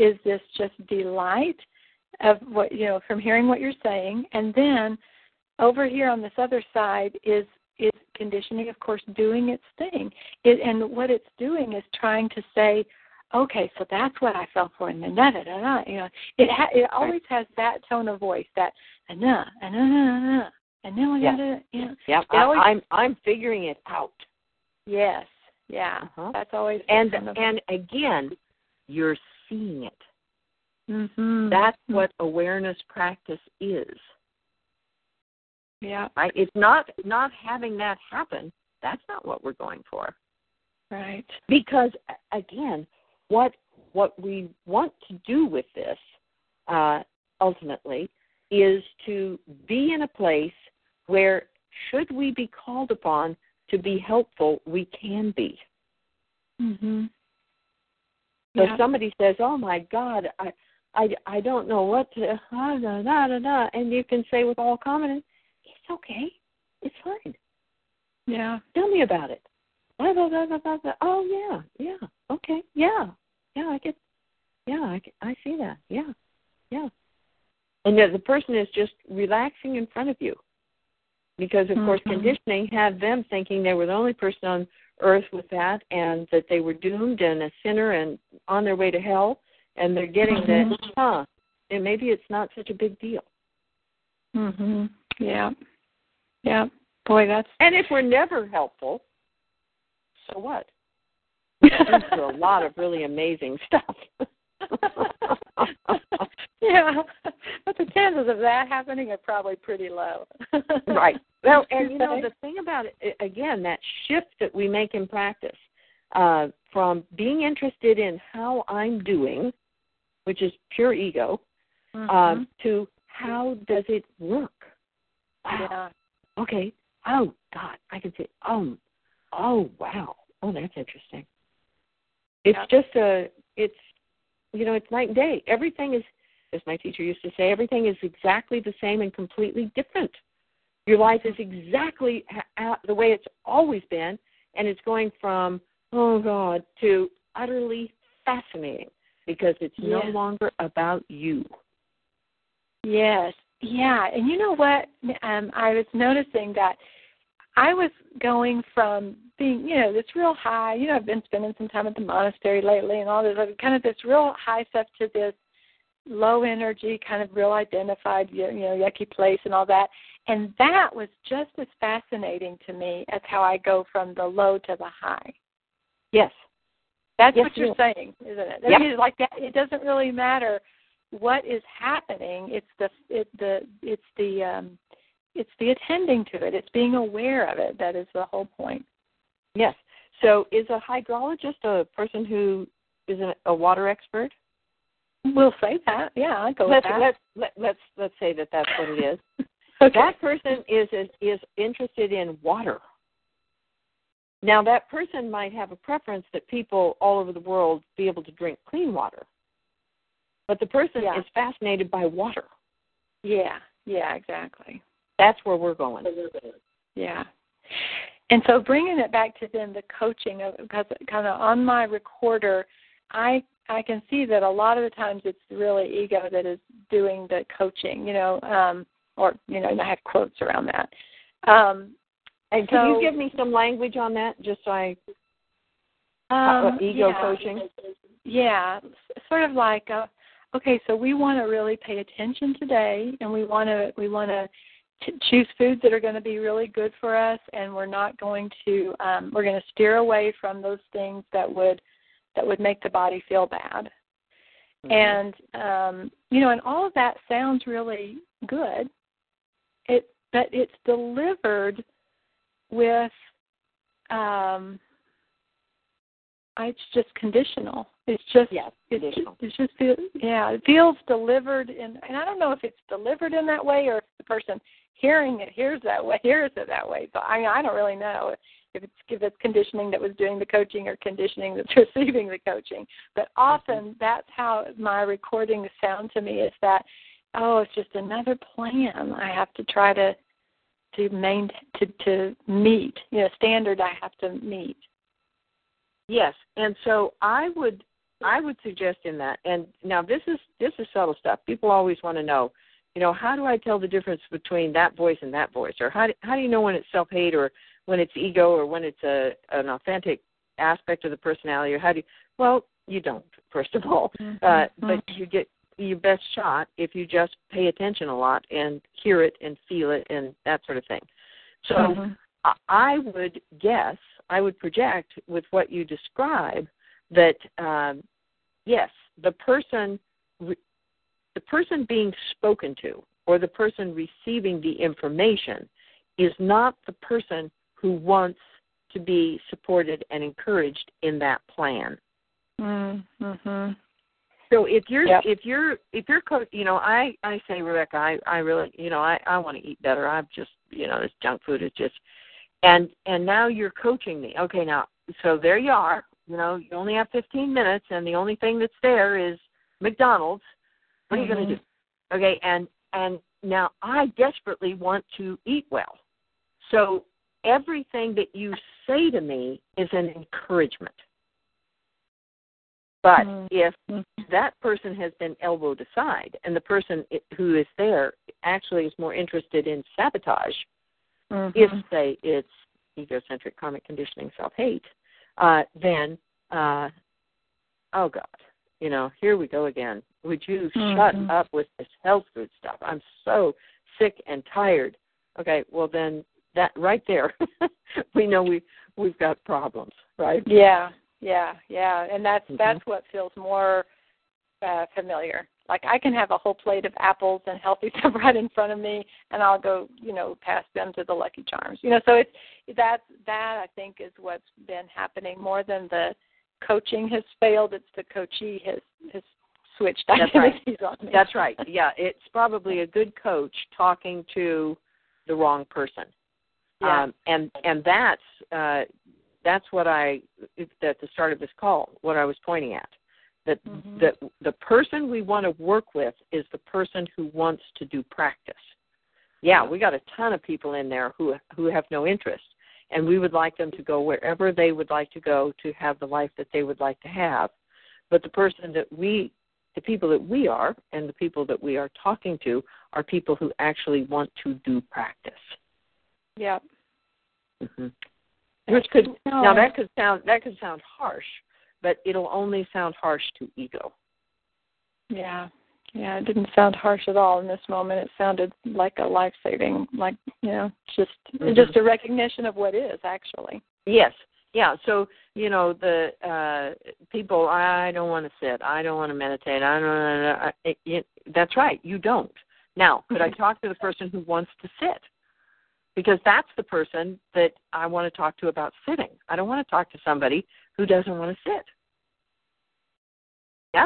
is this just delight of what, from hearing what you're saying, and then over here on this other side is conditioning, of course, doing its thing. And what it's doing is trying to say, okay, so that's what I fell for, and then da-da-da-da. It always has that tone of voice, that and now I gotta, Yep, I'm figuring it out. Yes, yeah, that's always. And again, you're seeing it. Mm-hmm. That's what awareness practice is. Yeah. Right? It's not having that happen. That's not what we're going for. Right. Because, again, what we want to do with this, ultimately, is to be in a place where, should we be called upon to be helpful, we can be. Mm-hmm. So somebody says, oh, my God, I don't know what to, and you can say with all confidence, it's okay. It's fine. Yeah. Tell me about it. Oh, yeah, okay, yeah, I get, I see that, yeah. And the person is just relaxing in front of you. Because, of course, conditioning had them thinking they were the only person on earth with that, and that they were doomed and a sinner and on their way to hell, and they're getting that, and maybe it's not such a big deal. Mm-hmm. Yeah. Yeah. Boy, that's... And if we're never helpful, so what? There's a lot of really amazing stuff. Yeah, but the chances of that happening are probably pretty low. Right. Well, and the thing about it, again, that shift that we make in practice, from being interested in how I'm doing, which is pure ego, to how does it work? Wow. Yeah. Okay. Oh, God, I can see. Oh, wow. Oh, that's interesting. It's just it's night and day. Everything is, as my teacher used to say, everything is exactly the same and completely different. Your life is exactly the way it's always been, and it's going from, oh, God, to utterly fascinating, because it's no longer about you. Yes. Yeah. And you know what? I was noticing that I was going from being, this real high, I've been spending some time at the monastery lately and all this, kind of this real high stuff to this low energy, kind of real identified, yucky place and all that. And that was just as fascinating to me as how I go from the low to the high. Yes. That's what you're saying, isn't it? Yep. I mean, like that, it doesn't really matter what is happening. It's the attending to it. It's being aware of it. That is the whole point. Yes. So is a hydrologist a person who is a water expert? We'll say that. Yeah, I go with that. Let's say that that's what it is. Okay. That person is interested in water. Now, that person might have a preference that people all over the world be able to drink clean water. But the person is fascinated by water. Yeah, exactly. That's where we're going. Yeah. And so bringing it back to then the coaching, because kind of on my recorder, I can see that a lot of the times it's really ego that is doing the coaching, and I have quotes around that. And can you give me some language on that, just so I, ego coaching? Yeah, sort of like, okay, so we want to really pay attention today, and we want to choose foods that are going to be really good for us, and we're not going to we're going to steer away from those things that would make the body feel bad. And and all of that sounds really good. But it's delivered with it's just conditional. It's just conditional. It feels delivered and I don't know if it's delivered in that way or if the person hearing it hears it that way. So I don't really know if it's conditioning that was doing the coaching or conditioning that's receiving the coaching. But often that's how my recordings sound to me, is that, it's just another plan I have to try to meet, standard I have to meet. Yes, and so I would I would suggest in that, and now this is subtle stuff. People always want to know, how do I tell the difference between that voice and that voice, or how do you know when it's self-hate or when it's ego or when it's an authentic aspect of the personality, or how do you? Well, you don't, first of all, but you get your best shot if you just pay attention a lot and hear it and feel it and that sort of thing. So I would project with what you describe that, yes, the person being spoken to or the person receiving the information is not the person who wants to be supported and encouraged in that plan. Mm-hmm. So if you're I say, Rebecca, I really, I want to eat better. I've just, this junk food is just, and now you're coaching me. Okay, now, so there you are. You only have 15 minutes, and the only thing that's there is McDonald's. What are you going to do? Okay, and now I desperately want to eat well. So everything that you say to me is an encouragement. But if that person has been elbowed aside and the person who is there actually is more interested in sabotage, if, say, it's egocentric karmic conditioning, self-hate, then, oh, God, here we go again. Would you shut up with this health food stuff? I'm so sick and tired. Okay, well, then that right there, we know we've got problems, right? Yeah, and that's what feels more familiar. Like I can have a whole plate of apples and healthy stuff right in front of me, and I'll go, pass them to the Lucky Charms. So it's that I think is what's been happening more than the coaching has failed. It's the coachee has switched identities on me. That's right. Yeah, it's probably a good coach talking to the wrong person. Yeah. And that's what at the start of this call, what I was pointing at, that the person we want to work with is the person who wants to do practice. Yeah, we got a ton of people in there who have no interest, and we would like them to go wherever they would like to go to have the life that they would like to have. But the people that we are and the people that we are talking to are people who actually want to do practice. Yeah. Which could that could sound harsh, but it'll only sound harsh to ego. Yeah, it didn't sound harsh at all in this moment. It sounded like a life-saving, just a recognition of what is actually. Yes, yeah. So the people, I don't want to sit, I don't want to meditate, that's right, you don't. Now, could I talk to the person who wants to sit? Because that's the person that I want to talk to about sitting. I don't want to talk to somebody who doesn't want to sit. Yeah?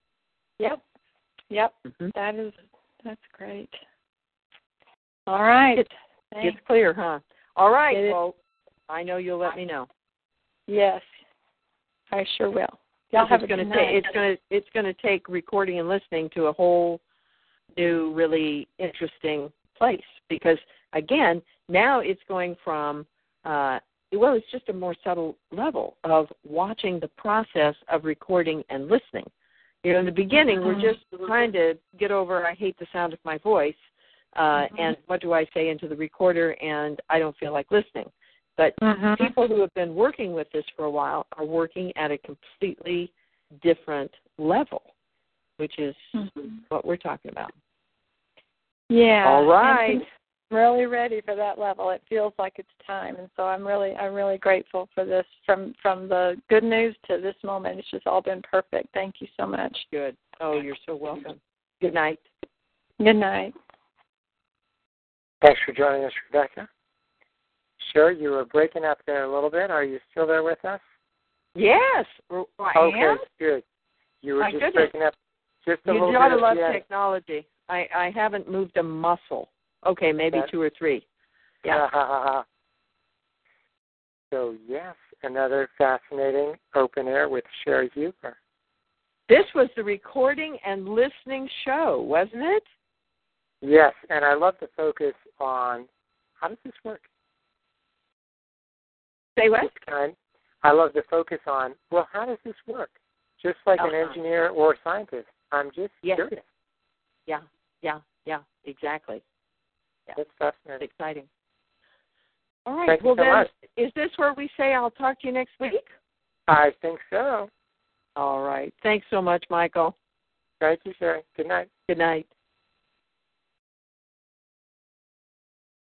Yep. That's great. All right. It's clear, huh? All right. Well, I know you'll let me know. Yes, I sure will. Y'all have a good night. It's going to take recording and listening to a whole new, really interesting place because, again, now it's going from, it's just a more subtle level of watching the process of recording and listening. In the beginning, we're just trying to get over, I hate the sound of my voice, and what do I say into the recorder, and I don't feel like listening. But people who have been working with this for a while are working at a completely different level, which is what we're talking about. Yeah. All right. I'm really ready for that level. It feels like it's time, and so I'm really grateful for this. From the good news to this moment, it's just all been perfect. Thank you so much. Good. Oh, you're so welcome. Good night. Good night. Thanks for joining us, Rebecca. Sherry, you were breaking up there a little bit. Are you still there with us? Yes, I am. Good. You were just breaking up just a little bit. You gotta love technology. I haven't moved a muscle. Okay, maybe 2 or 3. Yeah. So, yes, another fascinating open air with Sherry Huber. This was the recording and listening show, wasn't it? Yes, and I love the focus on how does this work? Say what? I love the focus on, how does this work? just like an engineer or a scientist. I'm just curious. Yeah, exactly. Yeah. That's fascinating. It's exciting. All right. Thank you so much. Is this where we say I'll talk to you next week? I think so. All right. Thanks so much, Michael. Thank you, Sherry. Good night. Good night.